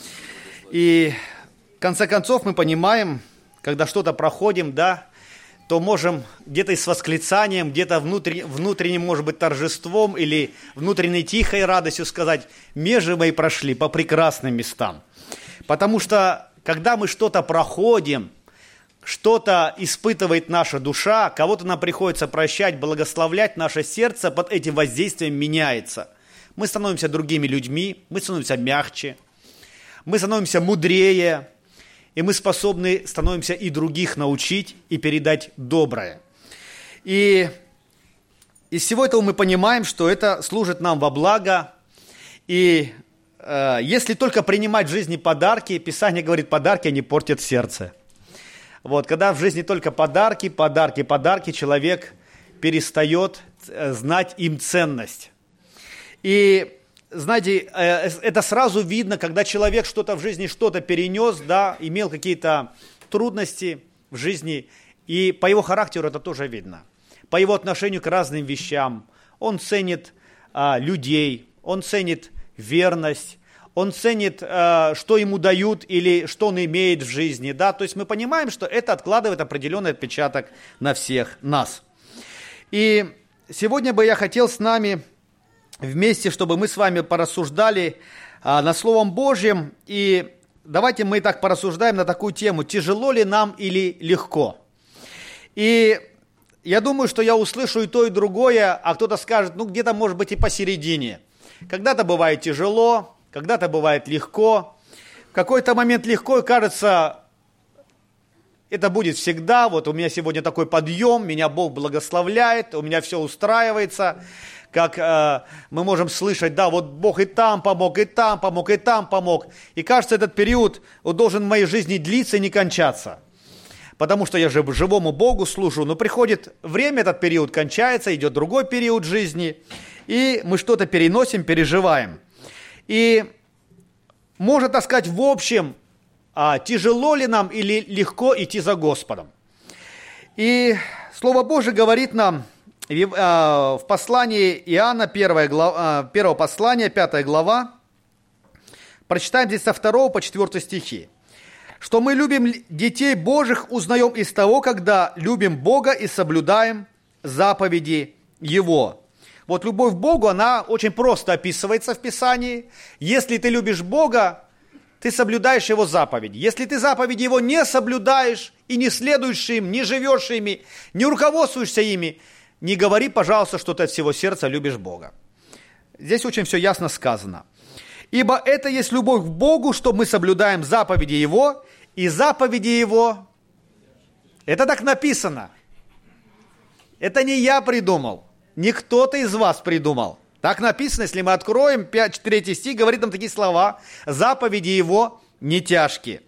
И в конце концов мы понимаем, когда что-то проходим, да, то можем где-то и с восклицанием, где-то внутренним, может быть, торжеством или внутренней тихой радостью сказать: межи мои прошли по прекрасным местам. Потому что, когда мы что-то проходим, что-то испытывает наша душа, кого-то нам приходится прощать, благословлять, наше сердце под этим воздействием меняется. Мы становимся другими людьми, мы становимся мягче, мы становимся мудрее, и мы становимся и других научить и передать доброе. И из всего этого мы понимаем, что это служит нам во благо. И если только принимать в жизни подарки, Писание говорит, подарки, они портят сердце. Вот, когда в жизни только подарки, человек перестает знать им ценность. И знаете, это сразу видно, когда человек что-то в жизни, что-то перенес, да, имел какие-то трудности в жизни, и по его характеру это тоже видно. По его отношению к разным вещам. Он ценит людей, он ценит верность, он ценит, что ему дают или что он имеет в жизни. Да? То есть мы понимаем, что это откладывает определенный отпечаток на всех нас. И сегодня бы я хотел с нами вместе, чтобы мы с вами порассуждали над Словом Божьим. И давайте мы так порассуждаем на такую тему: тяжело ли нам или легко? И я думаю, что я услышу и то, и другое, а кто-то скажет, ну где-то может быть и посередине. Когда-то бывает тяжело, когда-то бывает легко. В какой-то момент легко, и кажется, это будет всегда. Вот у меня сегодня такой подъем, меня Бог благословляет, у меня все устраивается. Как мы можем слышать, да, вот Бог и там помог, и там помог, и там помог. И кажется, этот период должен в моей жизни длиться и не кончаться. Потому что я же живому Богу служу. Но приходит время, этот период кончается, идет другой период жизни. И мы что-то переносим, переживаем. И можно, так сказать, в общем, тяжело ли нам или легко идти за Господом. И Слово Божие говорит нам в послании Иоанна, 1 послание, 5 глава, прочитаем здесь со 2 по 4 стихи, что мы любим детей Божьих, узнаем из того, когда любим Бога и соблюдаем заповеди Его. Вот любовь к Богу, она очень просто описывается в Писании. Если ты любишь Бога, ты соблюдаешь Его заповеди. Если ты заповеди Его не соблюдаешь и не следуешь им, не живешь ими, не руководствуешься ими, не говори, пожалуйста, что ты от всего сердца любишь Бога. Здесь очень все ясно сказано. Ибо это есть любовь к Богу, что мы соблюдаем заповеди Его, и заповеди Его, это так написано. Это не я придумал, не кто-то из вас придумал. Так написано, если мы откроем 3 стих, говорит нам такие слова: заповеди Его не тяжкие.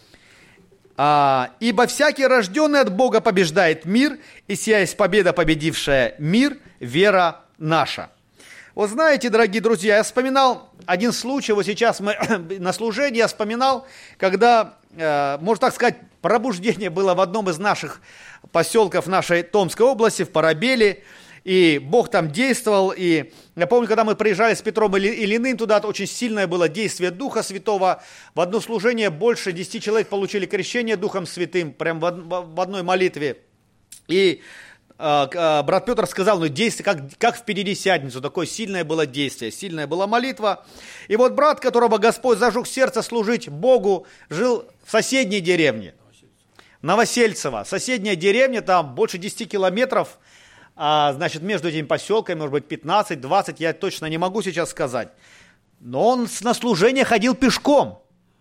Ибо всякий, рожденный от Бога, побеждает мир, и сия есть победа, победившая мир, вера наша. Вот знаете, дорогие друзья, я вспоминал один случай, вот сейчас мы на служении, я вспоминал, когда, можно так сказать, пробуждение было в одном из наших поселков нашей Томской области, в Парабеле, и Бог там действовал. И я помню, когда мы приезжали с Петром Ильиным туда, очень сильное было действие Духа Святого. В одно служение больше 10 человек получили крещение Духом Святым, прям в одной молитве. И брат Петр сказал, ну действие, как в Пятидесятницу, такое сильное было действие, сильная была молитва. И вот брат, которого Господь зажег сердце служить Богу, жил в соседней деревне, Новосельцево. Соседняя деревня, там больше 10 километров, значит, между этими поселками, может быть, 15-20, я точно не могу сейчас сказать. Но он на служение ходил пешком.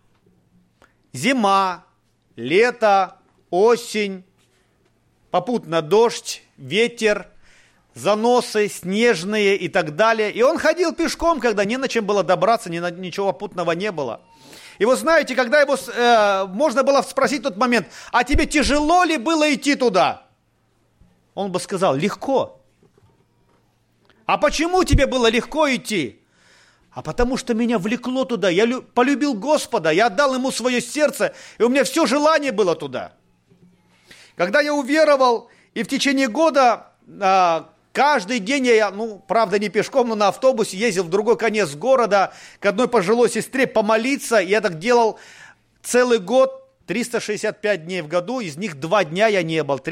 Зима, лето, осень, попутно дождь, ветер, заносы снежные и так далее. И он ходил пешком, когда не на чем было добраться, ничего попутного не было. И вот знаете, когда его можно было спросить в тот момент, а тебе тяжело ли было идти туда? Он бы сказал, легко. А почему тебе было легко идти? А потому что меня влекло туда, я полюбил Господа, я отдал Ему свое сердце, и у меня все желание было туда. Когда я уверовал, и в течение года каждый день я, правда не пешком, но на автобусе ездил в другой конец города к одной пожилой сестре помолиться. Я так делал целый год, 365 дней в году, из них 2 дня я не был,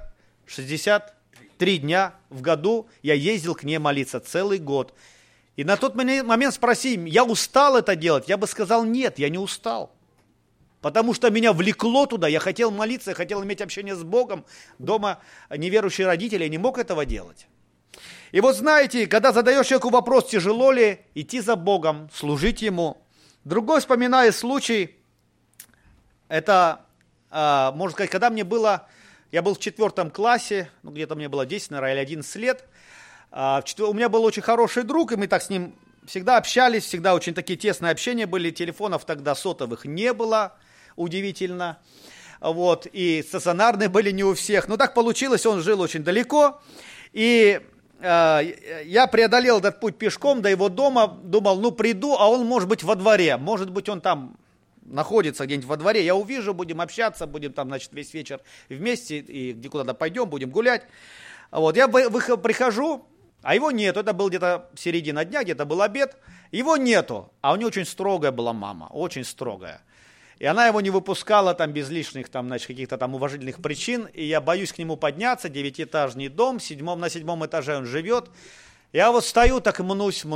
363 дня в году я ездил к ней молиться целый год. И на тот момент спроси, я устал это делать? Я бы сказал, нет, я не устал. Потому что меня влекло туда, я хотел молиться, я хотел иметь общение с Богом. Дома неверующие родители, я не мог этого делать. И вот знаете, когда задаешь человеку вопрос, тяжело ли идти за Богом, служить Ему. Другой вспоминаю случай, это, можно сказать, когда мне было, я был в 4 классе, где-то мне было 10, наверное, или 11 лет. У меня был очень хороший друг, и мы так с ним всегда общались, всегда очень такие тесные общения были, телефонов тогда сотовых не было. Удивительно, вот, и стационарные были не у всех, но так получилось, он жил очень далеко, и я преодолел этот путь пешком до его дома, думал, приду, а он может быть во дворе, может быть он там находится где-нибудь во дворе, я увижу, будем общаться, будем там, значит, весь вечер вместе, и где куда-то пойдем, будем гулять, вот, я прихожу, а его нету, это был где-то середина дня, где-то был обед, его нету, а у него очень строгая была мама, очень строгая. И она его не выпускала там без лишних там, значит, каких-то там уважительных причин. И я боюсь к нему подняться, 9-этажный дом, на 7 этаже он живет. Я вот стою, так мнусь.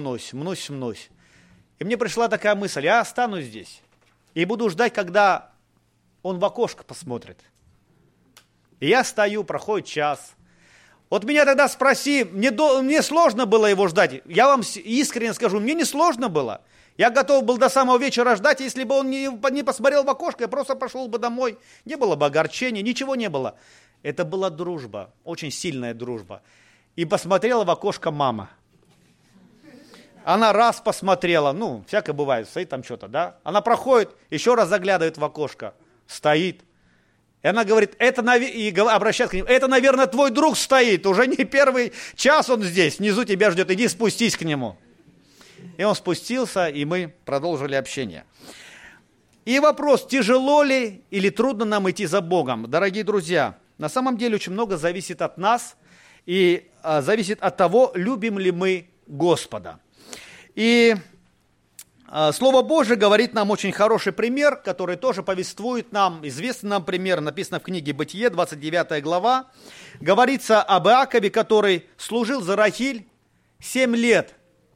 И мне пришла такая мысль, я останусь здесь и буду ждать, когда он в окошко посмотрит. И я стою, проходит час. Вот меня тогда спроси, мне сложно было его ждать. Я вам искренне скажу, мне не сложно было. Я готов был до самого вечера ждать, если бы он не посмотрел в окошко, я просто пошел бы домой. Не было бы огорчения, ничего не было. Это была дружба, очень сильная дружба. И посмотрела в окошко мама. Она раз посмотрела, всякое бывает, стоит там что-то, да? Она проходит, еще раз заглядывает в окошко, стоит. И она говорит, и обращается к нему, это, наверное, твой друг стоит, уже не первый час он здесь, внизу тебя ждет, иди спустись к нему. И он спустился, и мы продолжили общение. И вопрос, тяжело ли или трудно нам идти за Богом? Дорогие друзья, на самом деле очень много зависит от нас и зависит от того, любим ли мы Господа. И Слово Божие говорит нам очень хороший пример, который тоже повествует нам, известный нам пример, написано в книге Бытие, 29 глава. Говорится об Иакове, который служил за Рахиль 7 лет.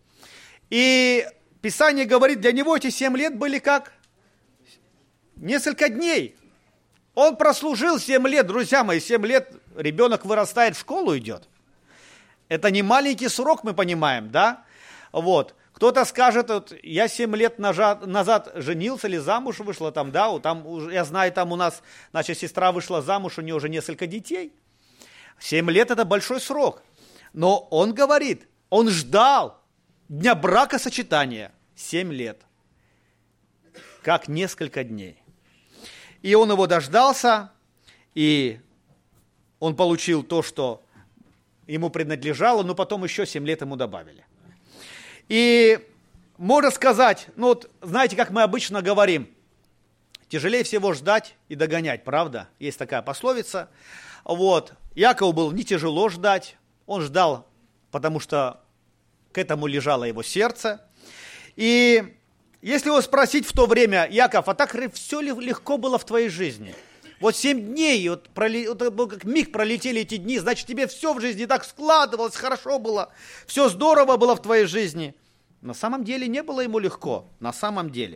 И Писание говорит, для него эти 7 лет были как несколько дней. Он прослужил 7 лет, друзья мои, 7 лет ребенок вырастает, в школу идет. Это не маленький срок, мы понимаем, да? Вот. Кто-то скажет, я 7 лет назад женился или замуж вышла, там, да, там, я знаю, там у нас, значит, сестра вышла замуж, у нее уже несколько детей. 7 лет это большой срок. Но он говорит, он ждал дня бракосочетания 7 лет, как несколько дней. И он его дождался, и он получил то, что ему принадлежало, но потом еще 7 лет ему добавили. И можно сказать, знаете, как мы обычно говорим, тяжелее всего ждать и догонять, правда? Есть такая пословица. Вот. Якову было не тяжело ждать, он ждал потому что к этому лежало его сердце. И если его спросить в то время: Яков, а так все легко было в твоей жизни? Вот 7 дней, вот как миг пролетели эти дни, значит, тебе все в жизни так складывалось, хорошо было, все здорово было в твоей жизни. На самом деле не было ему легко, на самом деле.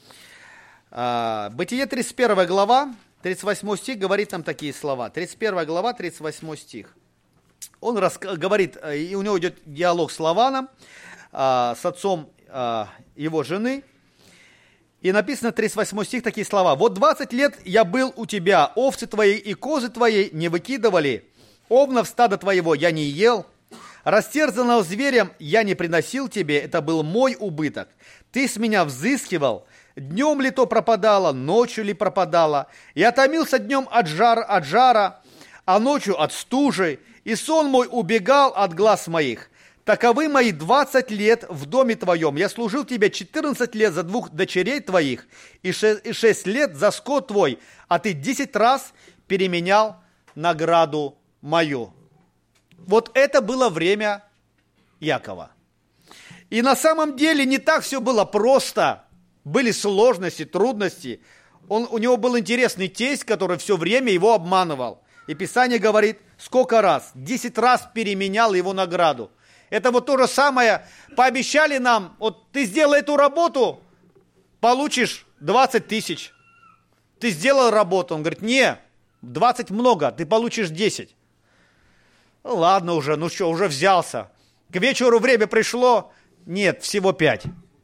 Бытие 31 глава, 38 стих говорит нам такие слова. 31 глава, 38 стих. Он говорит, и у него идет диалог с Лаваном, с отцом его жены. И написано 38 стих такие слова. «Вот 20 лет я был у тебя, овцы твои и козы твои не выкидывали, овнов стада твоего я не ел, растерзанного зверем я не приносил тебе, это был мой убыток. Ты с меня взыскивал, днем ли то пропадало, ночью ли пропадало. Я томился днем от жара, а ночью от стужи, и сон мой убегал от глаз моих. Таковы мои 20 лет в доме твоем. Я служил тебе 14 лет за 2 дочерей твоих и 6 лет за скот твой, а ты 10 раз переменял награду мою». Вот это было время Якова. И на самом деле не так все было просто. Были сложности, трудности. У него был интересный тесть, который все время его обманывал. И Писание говорит, сколько раз? 10 раз переменял его награду. Это вот то же самое, пообещали нам, вот ты сделай эту работу, получишь 20 тысяч. Ты сделал работу, он говорит, не, 20 много, ты получишь 10. Ну ладно уже, ну что, уже взялся. К вечеру время пришло, нет, всего 5.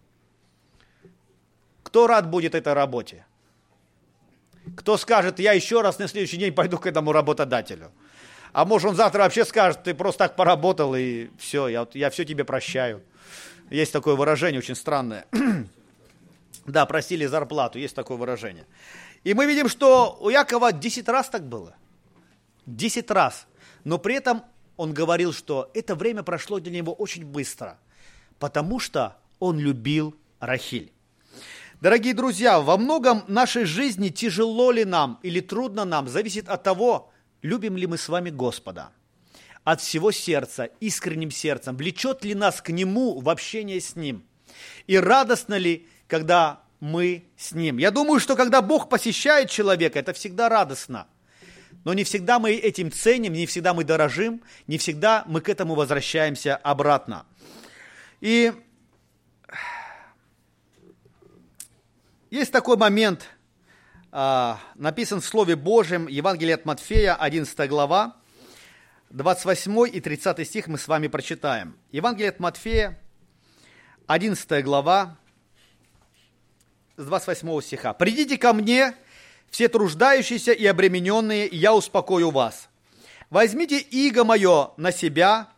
Кто рад будет этой работе? Кто скажет, я еще раз на следующий день пойду к этому работодателю? А может, он завтра вообще скажет, ты просто так поработал, и все, я все тебе прощаю. Есть такое выражение очень странное. Да, просили зарплату, есть такое выражение. И мы видим, что у Якова 10 раз так было. 10 раз. Но при этом он говорил, что это время прошло для него очень быстро, потому что он любил Рахиль. Дорогие друзья, во многом нашей жизни тяжело ли нам или трудно нам, зависит от того, любим ли мы с вами Господа от всего сердца, искренним сердцем, влечет ли нас к Нему в общение с Ним, и радостно ли, когда мы с Ним. Я думаю, что когда Бог посещает человека, это всегда радостно, но не всегда мы этим ценим, не всегда мы дорожим, не всегда мы к этому возвращаемся обратно. И есть такой момент, написан в Слове Божьем, Евангелие от Матфея, 11 глава, 28 и 30 стих мы с вами прочитаем. Евангелие от Матфея, 11 глава, с 28 стиха. «Придите ко мне, все труждающиеся и обремененные, и я успокою вас. Возьмите иго мое на себя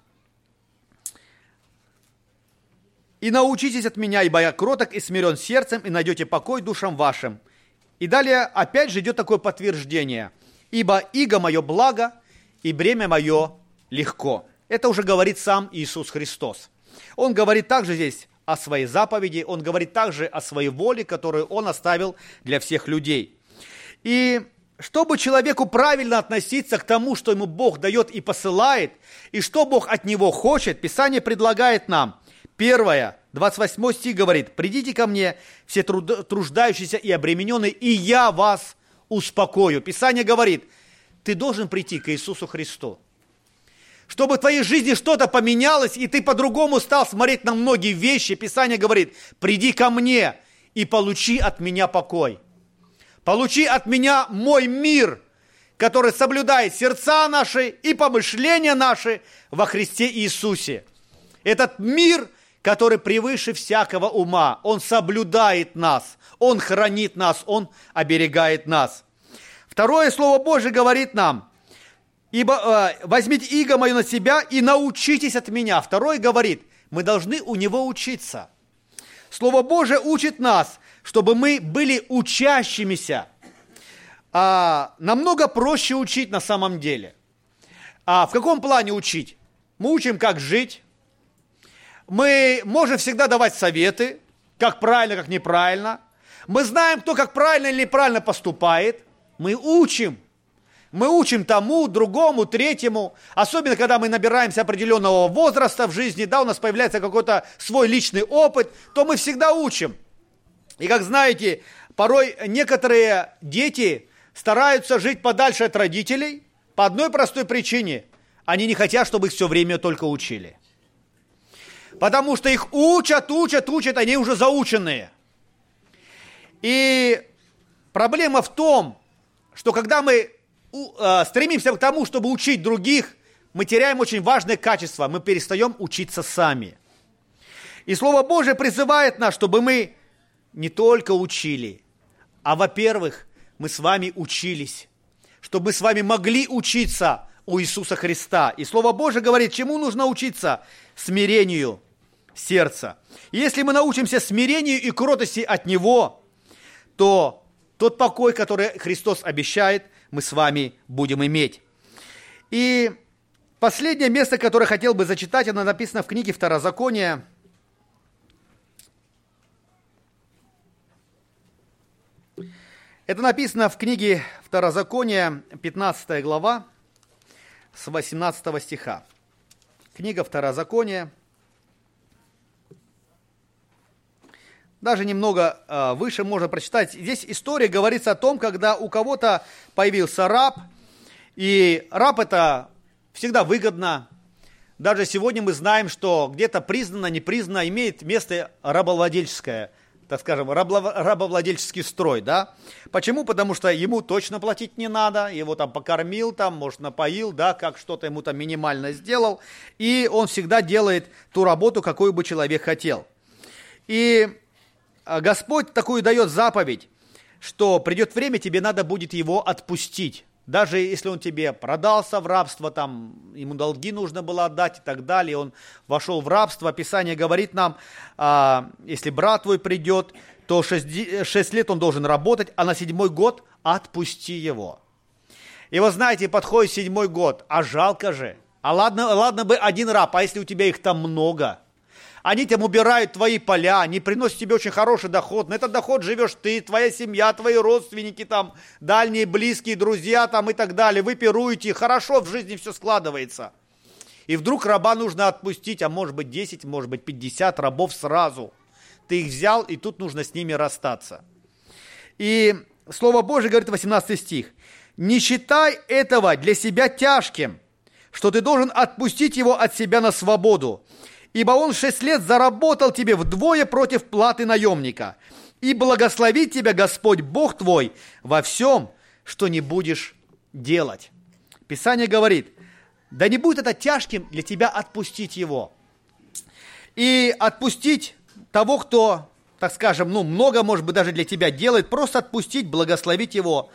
и научитесь от меня, ибо я кроток и смирен сердцем, и найдете покой душам вашим». И далее опять же идет такое подтверждение. «Ибо иго мое благо, и бремя мое легко». Это уже говорит сам Иисус Христос. Он говорит также здесь о своей заповеди, он говорит также о своей воле, которую он оставил для всех людей. И чтобы человеку правильно относиться к тому, что ему Бог дает и посылает, и что Бог от него хочет, Писание предлагает нам. 1, 28 стих говорит, «Придите ко мне, все труждающиеся и обремененные, и я вас успокою». Писание говорит, ты должен прийти к Иисусу Христу. Чтобы в твоей жизни что-то поменялось, и ты по-другому стал смотреть на многие вещи, Писание говорит, приди ко мне и получи от меня покой. Получи от меня мой мир, который соблюдает сердца наши и помышления наши во Христе Иисусе. Этот мир, который превыше всякого ума, он соблюдает нас, он хранит нас, он оберегает нас. Второе Слово Божие говорит нам, ибо возьмите иго мое на себя и научитесь от меня. Второе говорит, мы должны у него учиться. Слово Божие учит нас, чтобы мы были учащимися. Намного проще учить на самом деле. В каком плане учить? Мы учим, как жить. Мы можем всегда давать советы, как правильно, как неправильно. Мы знаем, кто как правильно или неправильно поступает. Мы учим. Мы учим тому, другому, третьему. Особенно, когда мы набираемся определенного возраста в жизни, да, у нас появляется какой-то свой личный опыт, то мы всегда учим. И как знаете, порой некоторые дети стараются жить подальше от родителей по одной простой причине. Они не хотят, чтобы их все время только учили. Потому что их учат, они уже заученные. И проблема в том, что когда мы стремимся к тому, чтобы учить других, мы теряем очень важное качество, мы перестаем учиться сами. И Слово Божие призывает нас, чтобы мы не только учили, а, во-первых, мы с вами учились, чтобы мы с вами могли учиться у Иисуса Христа. И Слово Божие говорит, чему нужно учиться? Смирению сердца. И если мы научимся смирению и кротости от Него, то тот покой, который Христос обещает, мы с вами будем иметь. И последнее место, которое хотел бы зачитать, оно написано в книге Второзакония. Это написано в книге Второзакония, 15 глава, с 18 стиха. Книга Второзакония. Даже немного выше можно прочитать. Здесь история говорится о том, когда у кого-то появился раб. И раб это всегда выгодно. Даже сегодня мы знаем, что где-то признано, не признано, имеет место рабовладельческое, так скажем, рабовладельческий строй, да? Почему? Потому что ему точно платить не надо, его там покормил, там, может, напоил, да, как что-то ему там минимально сделал, и он всегда делает ту работу, какую бы человек хотел. И Господь такую дает заповедь, что придет время, тебе надо будет его отпустить. Даже если он тебе продался в рабство, там, ему долги нужно было отдать и так далее, он вошел в рабство. Писание говорит нам, если брат твой придет, то 6 лет он должен работать, а на 7-й год отпусти его. И вы знаете, подходит 7-й год, а жалко же. А ладно бы один раб, а если у тебя их там много? Они там убирают твои поля, они приносят тебе очень хороший доход. На этот доход живешь ты, твоя семья, твои родственники, там, дальние, близкие, друзья там, и так далее. Вы пируете, хорошо в жизни все складывается. И вдруг раба нужно отпустить, а может быть 10, может быть 50 рабов сразу. Ты их взял, и тут нужно с ними расстаться. И Слово Божие говорит, 18 стих. «Не считай этого для себя тяжким, что ты должен отпустить его от себя на свободу. Ибо он 6 лет заработал тебе вдвое против платы наемника. И благословит тебя Господь Бог твой во всем, что не будешь делать». Писание говорит, да не будет это тяжким для тебя отпустить его. И отпустить того, кто, так скажем, много, может быть, даже для тебя делает, просто отпустить, благословить его,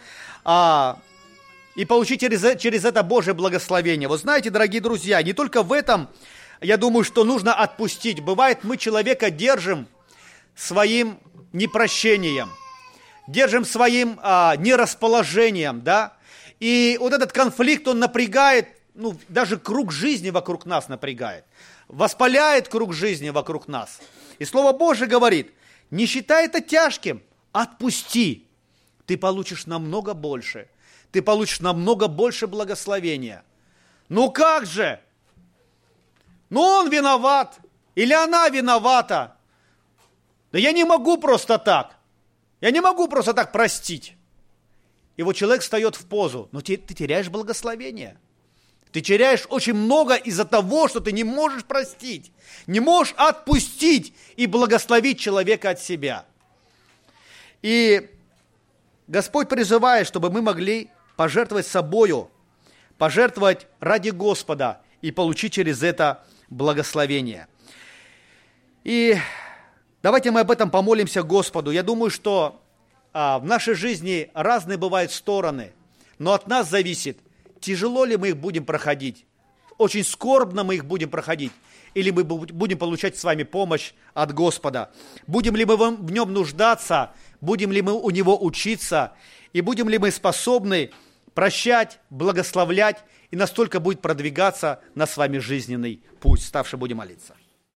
и получить через это Божие благословение. Вот знаете, дорогие друзья, не только в этом, я думаю, что нужно отпустить. Бывает, мы человека держим своим непрощением, держим своим нерасположением, да, и вот этот конфликт, он напрягает, даже круг жизни вокруг нас напрягает, воспаляет круг жизни вокруг нас. И Слово Божие говорит, не считай это тяжким, отпусти, ты получишь намного больше, ты получишь намного больше благословения. Ну как же? Он виноват, или она виновата. Да я не могу просто так. Я не могу просто так простить. И вот человек встает в позу, но ты теряешь благословение. Ты теряешь очень много из-за того, что ты не можешь простить, не можешь отпустить и благословить человека от себя. И Господь призывает, чтобы мы могли пожертвовать собою, пожертвовать ради Господа и получить через это благословение. И давайте мы об этом помолимся Господу. Я думаю, что в нашей жизни разные бывают стороны, но от нас зависит, тяжело ли мы их будем проходить, очень скорбно мы их будем проходить, или мы будем получать с вами помощь от Господа. Будем ли мы в нем нуждаться, будем ли мы у него учиться, и будем ли мы способны прощать, благословлять, и настолько будет продвигаться на с вами жизненный путь. Ставши будем молиться.